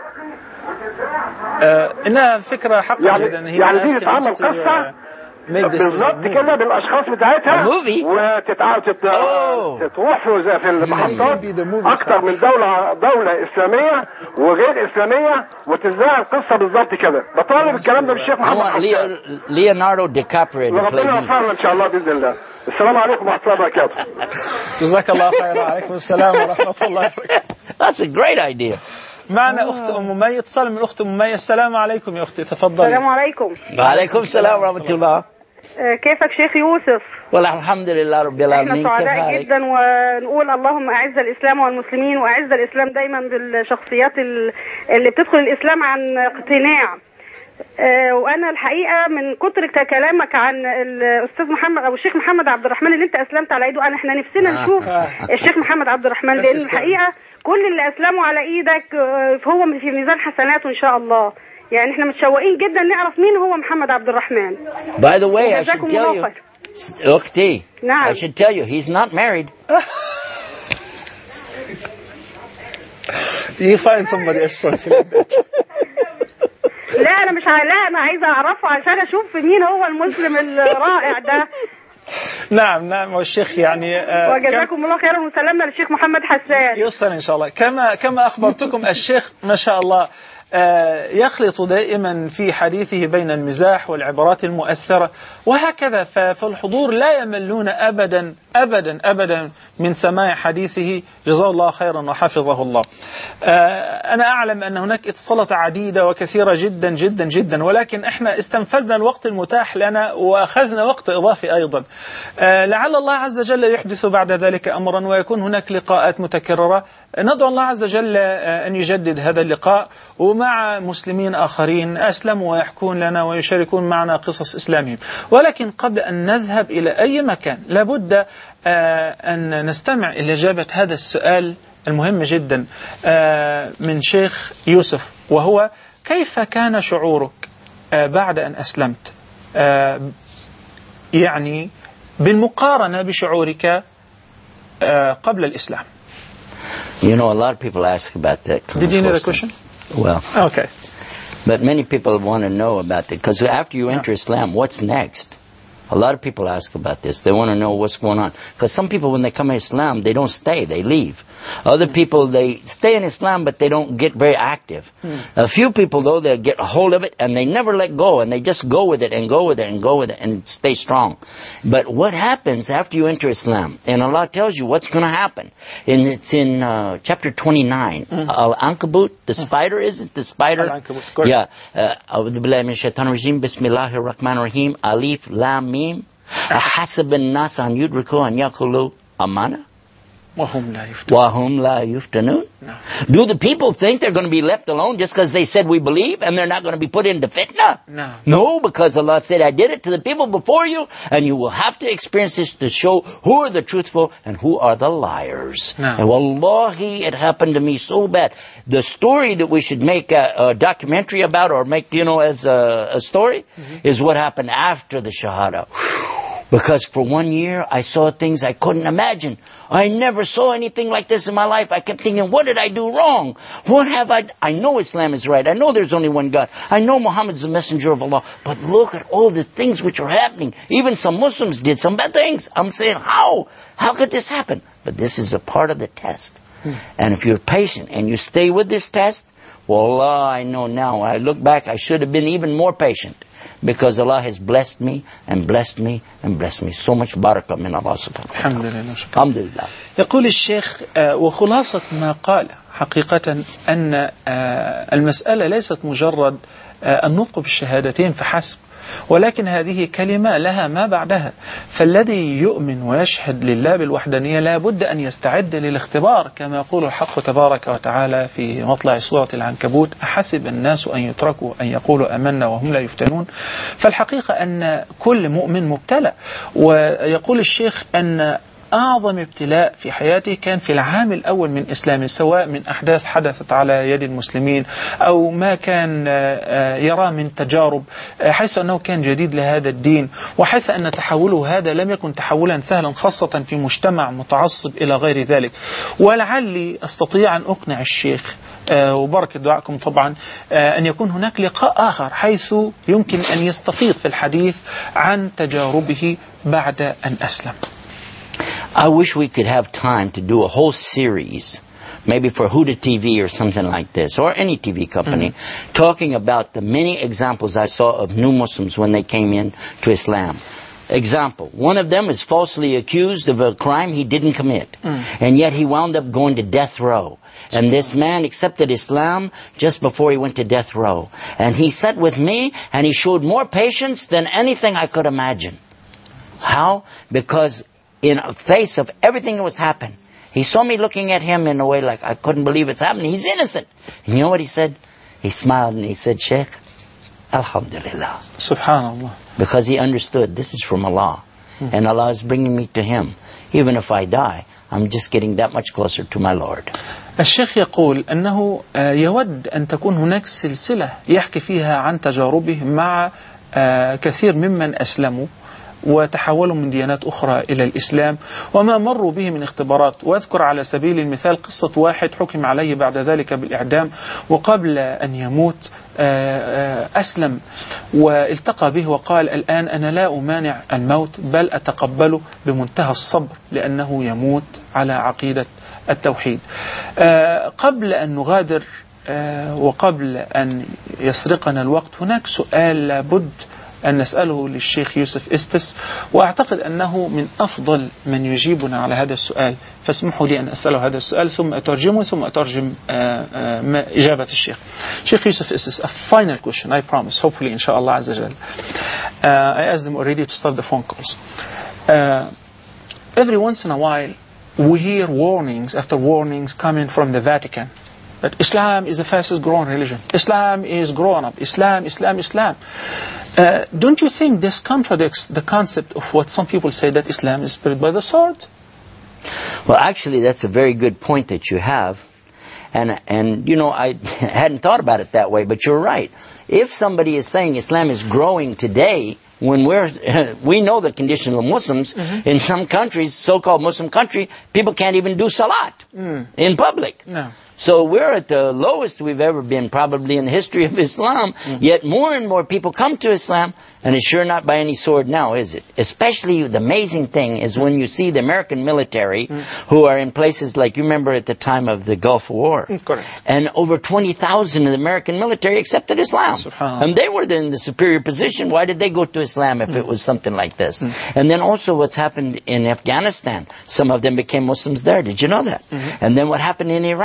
Speaker 2: آه انها فكرة حقا
Speaker 12: يعني,
Speaker 2: جدا. هي
Speaker 12: يعني دي تتعمل قصة بالضبط كده بالاشخاص بتاعتها وتتروح في في المحطات اكتر من دولة دولة اسلامية وغير اسلامية وتذاع القصة بالضبط كده. بطالب الكلام ده بالشيخ محمد حسان.
Speaker 3: ليوناردو دي كابريو.
Speaker 12: ربنا يوفقنا ان شاء الله باذن الله. السلام عليكم ورحمة الله وبركاته.
Speaker 2: جزاك الله خير. وعليكم السلام ورحمة الله وبركاته.
Speaker 3: That's a great idea.
Speaker 2: معنا أخت أم مي. اتصال من أخت أم مي. السلام عليكم يا أختي، تفضلي.
Speaker 13: السلام عليكم.
Speaker 3: وعليكم السلام ورحمة الله.
Speaker 13: كيفك شيخ يوسف؟
Speaker 3: والله الحمد لله رب العالمين.
Speaker 13: احنا سعداء جدا ونقول اللهم أعز الإسلام والمسلمين، وأعز الإسلام دايما بالشخصيات اللي بتدخل الإسلام عن اقتناع. وانا الحقيقه من كتر كلامك عن الاستاذ محمد او الشيخ محمد عبد الرحمن اللي انت اسلمت على ايده، انا احنا نفسنا نشوف الشيخ محمد عبد الرحمن، لان الحقيقه كل اللي اسلموا على ايدك هو في ميزان حسناته ان شاء الله. يعني احنا متشوقين جدا نعرف مين هو محمد عبد الرحمن.
Speaker 3: By the way, I should tell you, أختي,
Speaker 13: نعم.
Speaker 3: I should tell you, he's not married.
Speaker 2: You find somebody else.
Speaker 13: لا انا مش لا انا عايزه اعرفه عشان اشوف مين هو المسلم الرائع ده.
Speaker 2: نعم نعم. والشيخ يعني
Speaker 13: آه وجزاكم الله خيرا وسلامنا للشيخ محمد حسان.
Speaker 2: يوصل ان شاء الله. كما كما اخبرتكم الشيخ ما شاء الله يخلط دائما في حديثه بين المزاح والعبارات المؤثرة وهكذا، فالحضور لا يملون أبدا أبدا أبدا من سماع حديثه. جزاه الله خيرا وحفظه الله. أنا أعلم أن هناك اتصالات عديدة وكثيرة جدا جدا جدا، ولكن احنا استنفذنا الوقت المتاح لنا وأخذنا وقت إضافي أيضا. لعل الله عز وجل يحدث بعد ذلك أمرا ويكون هناك لقاءات متكررة. ندعو الله عز وجل أن يجدد هذا اللقاء ومع مسلمين آخرين أسلموا ويحكون لنا ويشاركون معنا قصص إسلامهم. ولكن قبل أن نذهب إلى أي مكان لابد أن نستمع إلى إجابة هذا السؤال المهم جدا من شيخ يوسف، وهو كيف كان شعورك بعد أن أسلمت، يعني بالمقارنة بشعورك قبل الإسلام.
Speaker 3: You know, a lot of people ask about that.
Speaker 2: Did you need a question?
Speaker 3: Well,
Speaker 2: okay.
Speaker 3: But many people want to know about it, because after you enter Islam, what's next? A lot of people ask about this. They want to know what's going on. Because some people, when they come in Islam, they don't stay. They leave. Other people, they stay in Islam, but they don't get very active. Hmm. A few people, though, they get a hold of it, and they never let go, and they just go with it, and go with it, and go with it, and stay strong. But what happens after you enter Islam? And Allah tells you what's going to happen. And it's in uh, chapter twenty-nine. Hmm. Al-Ankabut, the hmm. spider, is it? The spider?
Speaker 2: Al-Ankabut.
Speaker 3: Yeah. أعوذ بالله من الشيطان الرجيم بسم الله الرحمن الرحيم ألف لام ميم أحسب الناس أن يدركوا أن يقولوا أمانة.
Speaker 2: وهم لا يفتنون.
Speaker 3: وهم لا يفتنون.
Speaker 2: No.
Speaker 3: Do the people think they're going to be left alone just because they said we believe and they're not going to be put into fitna?
Speaker 2: No.
Speaker 3: No, because Allah said, I did it to the people before you, and you will have to experience this to show who are the truthful and who are the liars.
Speaker 2: No.
Speaker 3: And wallahi, it happened to me so bad. The story that we should make a, a documentary about or make, you know, as a, a story mm-hmm. is what happened after the Shahada. Because for one year, I saw things I couldn't imagine. I never saw anything like this in my life. I kept thinking, what did I do wrong? What have I... I know Islam is right. I know there's only one God. I know Muhammad is the messenger of Allah. But look at all the things which are happening. Even some Muslims did some bad things. I'm saying, how? How could this happen? But this is a part of the test. Hmm. And if you're patient and you stay with this test, well, Allah, I know now. I look back, I should have been even more patient. Because Allah has blessed me and blessed me and blessed me. So much barakah min Allah subhanahu wa ta'ala.
Speaker 2: Alhamdulillah.
Speaker 3: Alhamdulillah.
Speaker 2: يقول الشيخ وخلاصة ما قال حقيقة أن المسألة ليست مجرد النطق بالشهادتين فحسب، ولكن هذه كلمة لها ما بعدها. فالذي يؤمن ويشهد لله بالوحدانية لا بد أن يستعد للاختبار، كما يقول الحق تبارك وتعالى في مطلع سورة العنكبوت: أحسب الناس أن يتركوا أن يقولوا آمنا وهم لا يفتنون. فالحقيقة أن كل مؤمن مبتلى. ويقول الشيخ أن أعظم ابتلاء في حياته كان في العام الأول من إسلامه، سواء من أحداث حدثت على يد المسلمين أو ما كان يرى من تجارب، حيث أنه كان جديد لهذا الدين، وحيث أن تحوله هذا لم يكن تحولا سهلا، خاصة في مجتمع متعصب إلى غير ذلك. ولعلي أستطيع أن أقنع الشيخ وبركة دعائكم طبعا أن يكون هناك لقاء آخر حيث يمكن أن يستفيض في الحديث عن تجاربه بعد أن أسلم.
Speaker 3: I wish we could have time to do a whole series, maybe for Huda T V or something like this, or any T V company, mm-hmm. talking about the many examples I saw of new Muslims when they came in to Islam. Example, one of them is falsely accused of a crime he didn't commit, mm. and yet he wound up going to death row. And this man accepted Islam just before he went to death row. And he sat with me and he showed more patience than anything I could imagine. How? Because in the face of everything that was happening, he saw me looking at him in a way like I couldn't believe it's happening. He's innocent. And you know what he said? He smiled and he said, Sheikh, Alhamdulillah.
Speaker 2: Subhanallah.
Speaker 3: Because he understood this is from Allah. Hmm. And Allah is bringing me to Him. Even if I die, I'm just getting that much closer to my Lord.
Speaker 2: الشيخ يقول أنه يود أن تكون هناك سلسلة يحكي فيها عن تجاربه مع كثير ممن أسلموا وتحولوا من ديانات أخرى إلى الإسلام وما مروا به من اختبارات. وأذكر على سبيل المثال قصة واحد حكم عليه بعد ذلك بالإعدام، وقبل أن يموت أسلم والتقى به وقال: الآن أنا لا أمانع الموت بل أتقبله بمنتهى الصبر لأنه يموت على عقيدة التوحيد. قبل أن نغادر وقبل أن يسرقنا الوقت، هناك سؤال لابد أن نسأله للشيخ يوسف إستس، وأعتقد أنه من أفضل من يجيبنا على هذا السؤال، فاسمحوا لي أن أسأله هذا السؤال ثم أترجمه ثم أترجم إجابة الشيخ. Sheikh Yusuf Istis, a final question, I promise, hopefully inshallah azza jal. I asked them already to start the phone calls. Uh, every once in a while we hear warnings after warnings coming from the Vatican that Islam is the fastest growing religion. Islam is growing up. Islam, Islam, Islam. Uh, don't you think this contradicts the concept of what some people say that Islam is spread by the sword?
Speaker 3: Well, actually, that's a very good point that you have. And, and you know, I hadn't thought about it that way, but you're right. If somebody is saying Islam is growing today, when we're, we know the condition of Muslims, mm-hmm. in some countries, so-called Muslim country, people can't even do salat mm. in public.
Speaker 2: No.
Speaker 3: So we're at the lowest we've ever been probably in the history of Islam, mm-hmm. yet more and more people come to Islam, and it's sure not by any sword now, is it? Especially the amazing thing is when you see the American military mm-hmm. who are in places like, you remember at the time of the Gulf War,
Speaker 2: correct.
Speaker 3: And over twenty thousand of the American military accepted Islam. And they were in the superior position. Why did they go to Islam if mm-hmm. it was something like this? Mm-hmm. And then also what's happened in Afghanistan, some of them became Muslims there. Did you know that? Mm-hmm. And then what happened in Iraq, some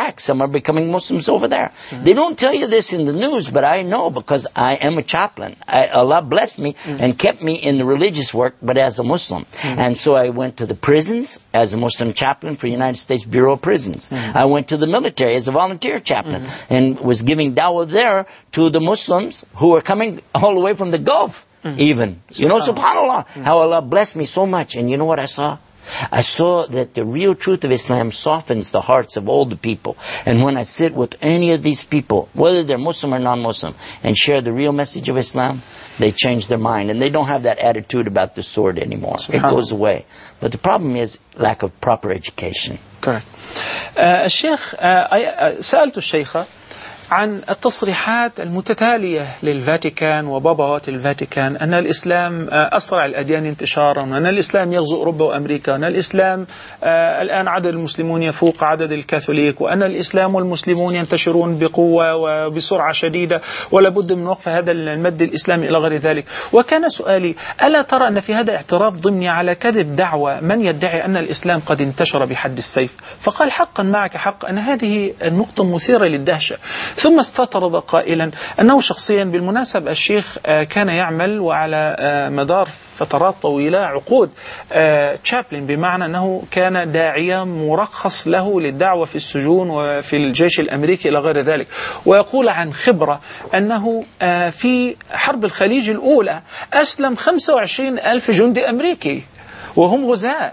Speaker 3: are becoming Muslims over there. Mm-hmm. They don't tell you this in the news, but I know because I am a chaplain. I, Allah blessed me mm-hmm. and kept me in the religious work, but as a Muslim. Mm-hmm. And so I went to the prisons as a Muslim chaplain for United States Bureau of Prisons. Mm-hmm. I went to the military as a volunteer chaplain mm-hmm. and was giving dawah there to the Muslims who were coming all the way from the Gulf. Mm-hmm. Even. You know, subhanAllah, mm-hmm. how Allah blessed me so much. And you know what I saw? I saw that the real truth of Islam softens the hearts of older people. And when I sit with any of these people, whether they're Muslim or non-Muslim, and share the real message of Islam, they change their mind. And they don't have that attitude about the sword anymore. It goes away. But the problem is lack of proper education.
Speaker 2: Correct. Uh, الشيخ uh, سألت الشيخة عن التصريحات المتتالية للفاتيكان وبابوات الفاتيكان أن الإسلام أسرع الأديان انتشارا، وأن الإسلام يغزو أوروبا وأمريكا، وأن الإسلام الآن عدد المسلمون يفوق عدد الكاثوليك، وأن الإسلام والمسلمون ينتشرون بقوة وبسرعة شديدة ولا بد من وقف هذا المد الإسلامي إلى غير ذلك. وكان سؤالي: ألا ترى أن في هذا اعتراف ضمني على كذب دعوة من يدعي أن الإسلام قد انتشر بحد السيف؟ فقال: حقا معك حق أن هذه النقطة مثيرة للدهشة. ثم استطرد قائلا أنه شخصيا بالمناسبة الشيخ كان يعمل وعلى مدار فترات طويلة عقود تشابلين، بمعنى أنه كان داعية مرخص له للدعوة في السجون وفي الجيش الأمريكي إلى غير ذلك. ويقول عن خبرة أنه في حرب الخليج الأولى أسلم خمسة وعشرين ألف جندي أمريكي وهم غزاة.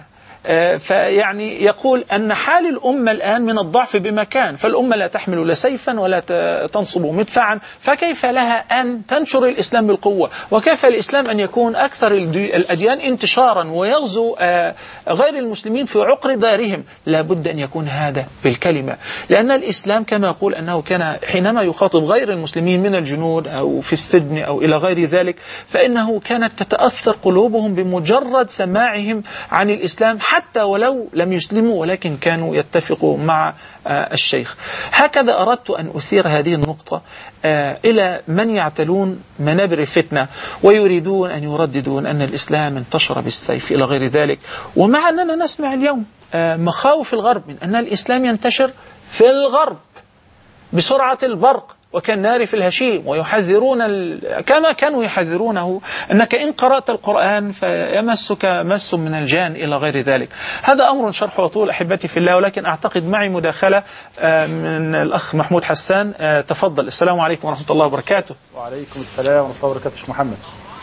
Speaker 2: فيعني يقول أن حال الأمة الآن من الضعف بمكان، فالأمة لا تحمل لا سيفا ولا تنصب مدفعا، فكيف لها أن تنشر الإسلام بالقوة؟ وكيف الإسلام أن يكون أكثر الأديان انتشارا ويغزو غير المسلمين في عقر دارهم؟ لا بد أن يكون هذا بالكلمة، لأن الإسلام كما يقول أنه كان حينما يخاطب غير المسلمين من الجنود أو في السجن أو إلى غير ذلك، فإنه كانت تتأثر قلوبهم بمجرد سماعهم عن الإسلام حتى ولو لم يسلموا، ولكن كانوا يتفقوا مع الشيخ. هكذا أردت أن أثير هذه النقطة إلى من يعتلون منابر الفتنة ويريدون أن يرددون أن الإسلام انتشر بالسيف إلى غير ذلك، ومع أننا نسمع اليوم مخاوف الغرب من أن الإسلام ينتشر في الغرب بسرعة البرق وكالنار في الهشيم، ويحذرون كما كانوا يحذرونه أنك إن قرأت القرآن فيمسك مس من الجان إلى غير ذلك. هذا أمر شرحه طول أحبتي في الله، ولكن أعتقد معي مداخلة من الأخ محمود حسان. تفضل. السلام عليكم ورحمة الله وبركاته.
Speaker 1: وعليكم السلام ورحمة الله وبركاته. شيخ محمد،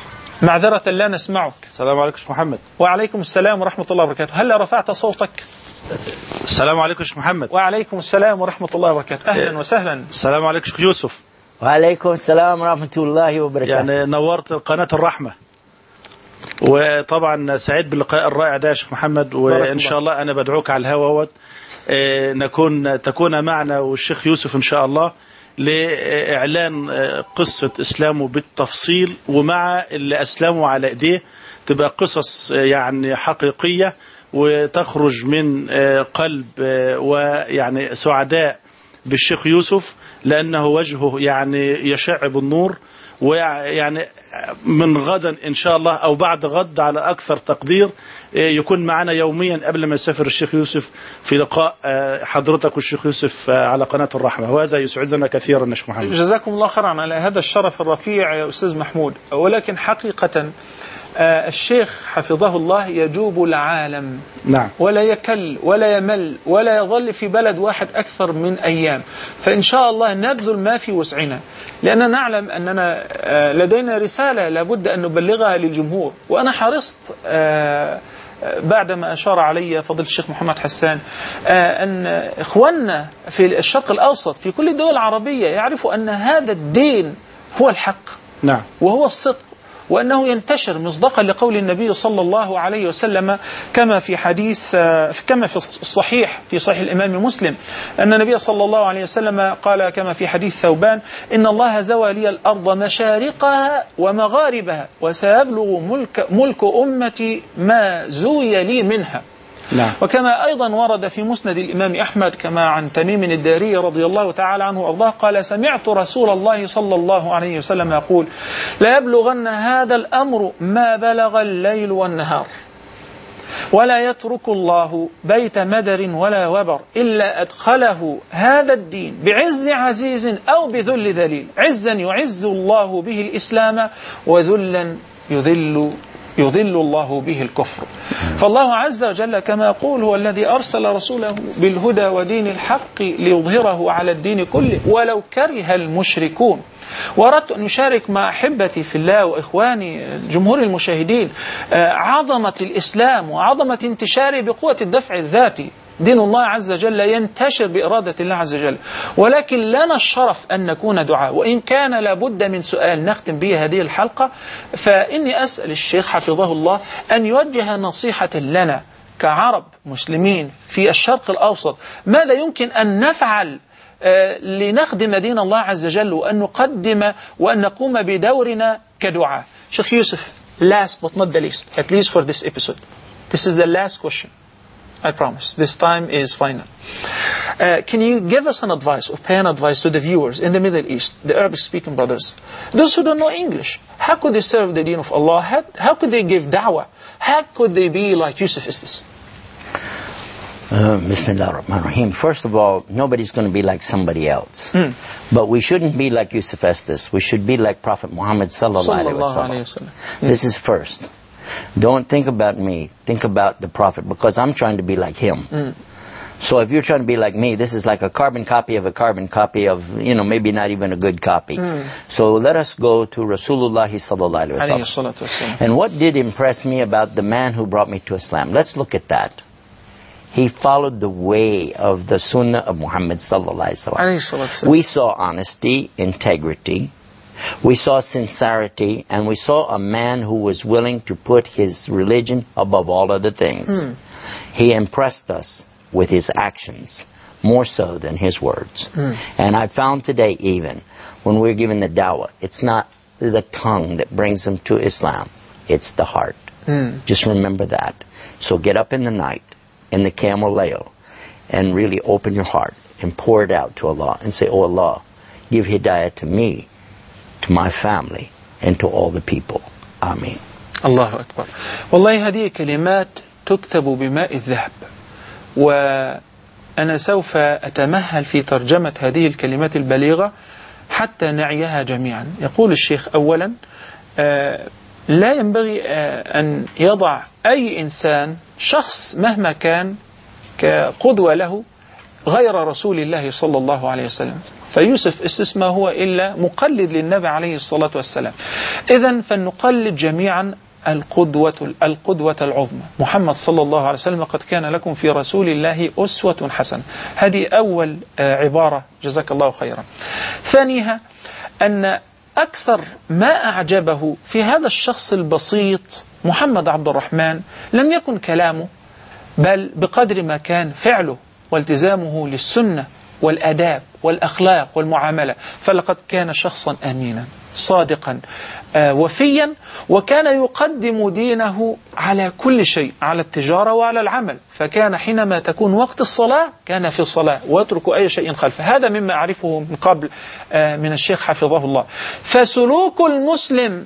Speaker 2: معذرة لا نسمعك.
Speaker 1: السلام عليكم شيخ محمد.
Speaker 2: وعليكم السلام ورحمة الله وبركاته. هل رفعت صوتك؟
Speaker 1: السلام عليكم شيخ محمد.
Speaker 2: وعليكم السلام ورحمة الله وبركاته. أهلا وسهلا.
Speaker 1: السلام عليكم شيخ يوسف.
Speaker 3: وعليكم السلام ورحمة الله وبركاته.
Speaker 1: يعني نورت قناة الرحمة، وطبعا سعيد باللقاء الرائع ده يا شيخ محمد، وإن شاء الله أنا بدعوك على الهواء نكون تكون معنا والشيخ يوسف إن شاء الله لإعلان قصة إسلامه بالتفصيل، ومع اللي أسلموا على إيديه تبقى قصص يعني حقيقية وتخرج من قلب ويعني سعداء بالشيخ يوسف، لأنه وجهه يعني يشع بالنور. ويعني من غدا إن شاء الله أو بعد غد على أكثر تقدير يكون معنا يوميا قبل ما يسافر الشيخ يوسف في لقاء حضرتك والشيخ يوسف على قناة الرحمة، وهذا يسعدنا كثيرا يا شيخ محمد.
Speaker 2: جزاكم الله خيرا على هذا الشرف الرفيع يا أستاذ محمود. ولكن حقيقة الشيخ حفظه الله يجوب العالم،
Speaker 1: نعم،
Speaker 2: ولا يكل ولا يمل ولا يظل في بلد واحد أكثر من أيام. فإن شاء الله نبذل ما في وسعنا، لأننا نعلم أننا لدينا رسالة لابد أن نبلغها للجمهور. وأنا حرصت بعدما أشار علي فضل الشيخ محمد حسان أن إخواننا في الشرق الأوسط في كل الدول العربية يعرفوا أن هذا الدين هو الحق،
Speaker 1: نعم،
Speaker 2: وهو الصدق، وأنه ينتشر مصداقا لقول النبي صلى الله عليه وسلم كما في حديث كما في الصحيح في صحيح الإمام مسلم أن النبي صلى الله عليه وسلم قال كما في حديث ثوبان: إن الله زوى لي الأرض مشارقها ومغاربها وسيبلغ ملك, ملك أمتي ما زوي لي منها.
Speaker 1: نعم.
Speaker 2: وكما أيضا ورد في مسند الإمام أحمد كما عن تميم الداري رضي الله تعالى عنه وأرضاه قال: سمعت رسول الله صلى الله عليه وسلم يقول: لا يبلغن هذا الأمر ما بلغ الليل والنهار. ولا يترك الله بيت مدر ولا وبر إلا أدخله هذا الدين بعز عزيز أو بذل ذليل. عزا يعز الله به الإسلام، وذلا يذل يذل الله به الكفر. فالله عز وجل كما يقول هو الذي أرسل رسوله بالهدى ودين الحق ليظهره على الدين كله ولو كره المشركون. وأردت أن أشارك مع أحبتي في الله وإخواني جمهور المشاهدين عظمة الإسلام وعظمة انتشاره بقوة الدفع الذاتي. دين الله عز وجل ينتشر بإرادة الله عز وجل، ولكن لنا الشرف أن نكون دعاء. وإن كان لابد من سؤال نختم به هذه الحلقة، فإني أسأل الشيخ حفظه الله أن يوجه نصيحة لنا كعرب مسلمين في الشرق الأوسط، ماذا يمكن أن نفعل لنخدم دين الله عز وجل وأن نقدم وأن نقوم بدورنا كدعاء. شيخ يوسف, last but not the least, at least for this episode, this is the last question. I promise. This time is final. Uh, can you give us an advice or pay an advice to the viewers in the Middle East, the Arabic-speaking brothers, those who don't know English? How could they serve the deen of Allah? How, how could they give da'wah? How could they be like Yusuf Estes?
Speaker 3: Uh, Bismillah ar-Rahman ar-Rahim. First of all, nobody's going to be like somebody else. Mm. But we shouldn't be like Yusuf Estes. We should be like Prophet Muhammad sallallahu alaihi wasallam. This is first. Don't think about me. Think about the Prophet, because I'm trying to be like him. Mm. So if you're trying to be like me, this is like a carbon copy of a carbon copy of, you know, maybe not even a good copy. Mm. So let us go to Rasulullah sallallahu alaihi wasallam. And what did impress me about the man who brought me to Islam? Let's look at that. He followed the way of the Sunnah of Muhammad sallallahu alaihi wasallam. We saw honesty, integrity. We saw sincerity, and we saw a man who was willing to put his religion above all other things. Hmm. He impressed us with his actions more so than his words. Hmm. And I found today, even when we're given the dawah, it's not the tongue that brings them to Islam, it's the heart. Hmm. Just remember that. So get up in the night in the camel layl and really open your heart and pour it out to Allah and say, oh Allah, give hidayah to me, to my family, and to all the people. Ameen.
Speaker 2: الله أكبر. والله هذه كلمات تكتب بماء الذهب، وأنا سوف أتمهل في ترجمة هذه الكلمات البليغة حتى نعيها جميعا. يقول الشيخ أولا آه لا ينبغي آه أن يضع أي إنسان شخص مهما كان كقدوة له غير رسول الله صلى الله عليه وسلم. فيوسف اسس ما هو إلا مقلد للنبي عليه الصلاة والسلام. إذن فلنقلد جميعا القدوة القدوة العظمى محمد صلى الله عليه وسلم. قد كان لكم في رسول الله أسوة حسنة. هذه أول عبارة، جزاك الله خيرا. ثانيها أن أكثر ما أعجبه في هذا الشخص البسيط محمد عبد الرحمن لم يكن كلامه، بل بقدر ما كان فعله والتزامه للسنة والأداب والأخلاق والمعاملة. فلقد كان شخصا أمينا صادقا آه وفيا، وكان يقدم دينه على كل شيء، على التجارة وعلى العمل. فكان حينما تكون وقت الصلاة كان في الصلاة ويترك أي شيء خلفه. هذا مما أعرفه من قبل آه من الشيخ حفظه الله. فسلوك المسلم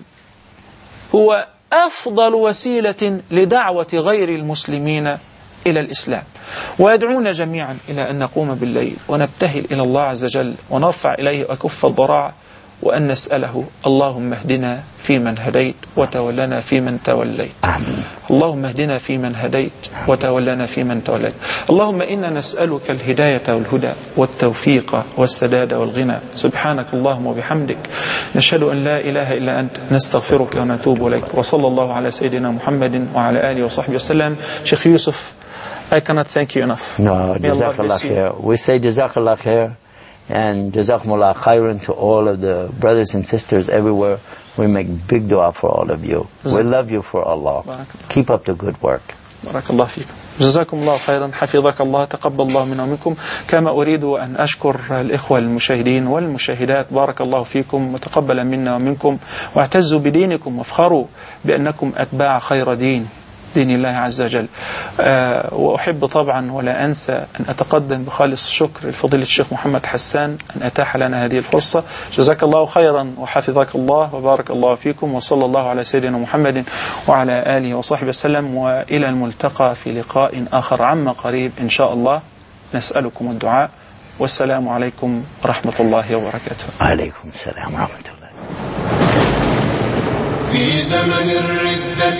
Speaker 2: هو أفضل وسيلة لدعوة غير المسلمين إلى الإسلام. ويدعونا جميعا إلى أن نقوم بالليل ونبتهل إلى الله عز وجل ونرفع إليه أكف الضراع، وأن نسأله اللهم اهدنا فيمن هديت وتولنا فيمن توليت. آمين. اللهم اهدنا فيمن هديت وتولنا فيمن توليت. اللهم إنا نسألك الهداية والهدى والتوفيق والسداد والغنى. سبحانك اللهم وبحمدك، نشهد أن لا إله إلا أنت، نستغفرك ونتوب إليك. وصلى الله على سيدنا محمد وعلى آله وصحبه وسلم. شيخ يوسف, I cannot thank you enough.
Speaker 3: No, Jazakallah khair. We say Jazakallah khair and Jazakumullah khairan to all of the brothers and sisters everywhere. We make big dua for all of you. We love you for Allah. Keep up the good work.
Speaker 2: Barakallah fikum. جزاكم الله خيرا، حفظك الله، تقبل الله منا ومنكم. كما أريد أن أشكر الإخوة المشاهدين والمشاهدات، بارك الله فيكم وتقبل منا ومنكم، واعتزوا بدينكم وافخروا بأنكم أتباع خير دين. دين الله عز وجل. أه وأحب طبعا ولا أنسى أن أتقدم بخالص الشكر لفضيلة الشيخ محمد حسان أن أتاح لنا هذه الفرصة. جزاك الله خيرا وحفظك الله وبارك الله فيكم، وصلى الله على سيدنا محمد وعلى آله وصحبه وسلم، وإلى الملتقى في لقاء آخر عما قريب إن شاء الله. نسألكم الدعاء، والسلام عليكم ورحمة الله وبركاته.
Speaker 3: وعليكم السلام ورحمة الله.
Speaker 14: في زمن الردة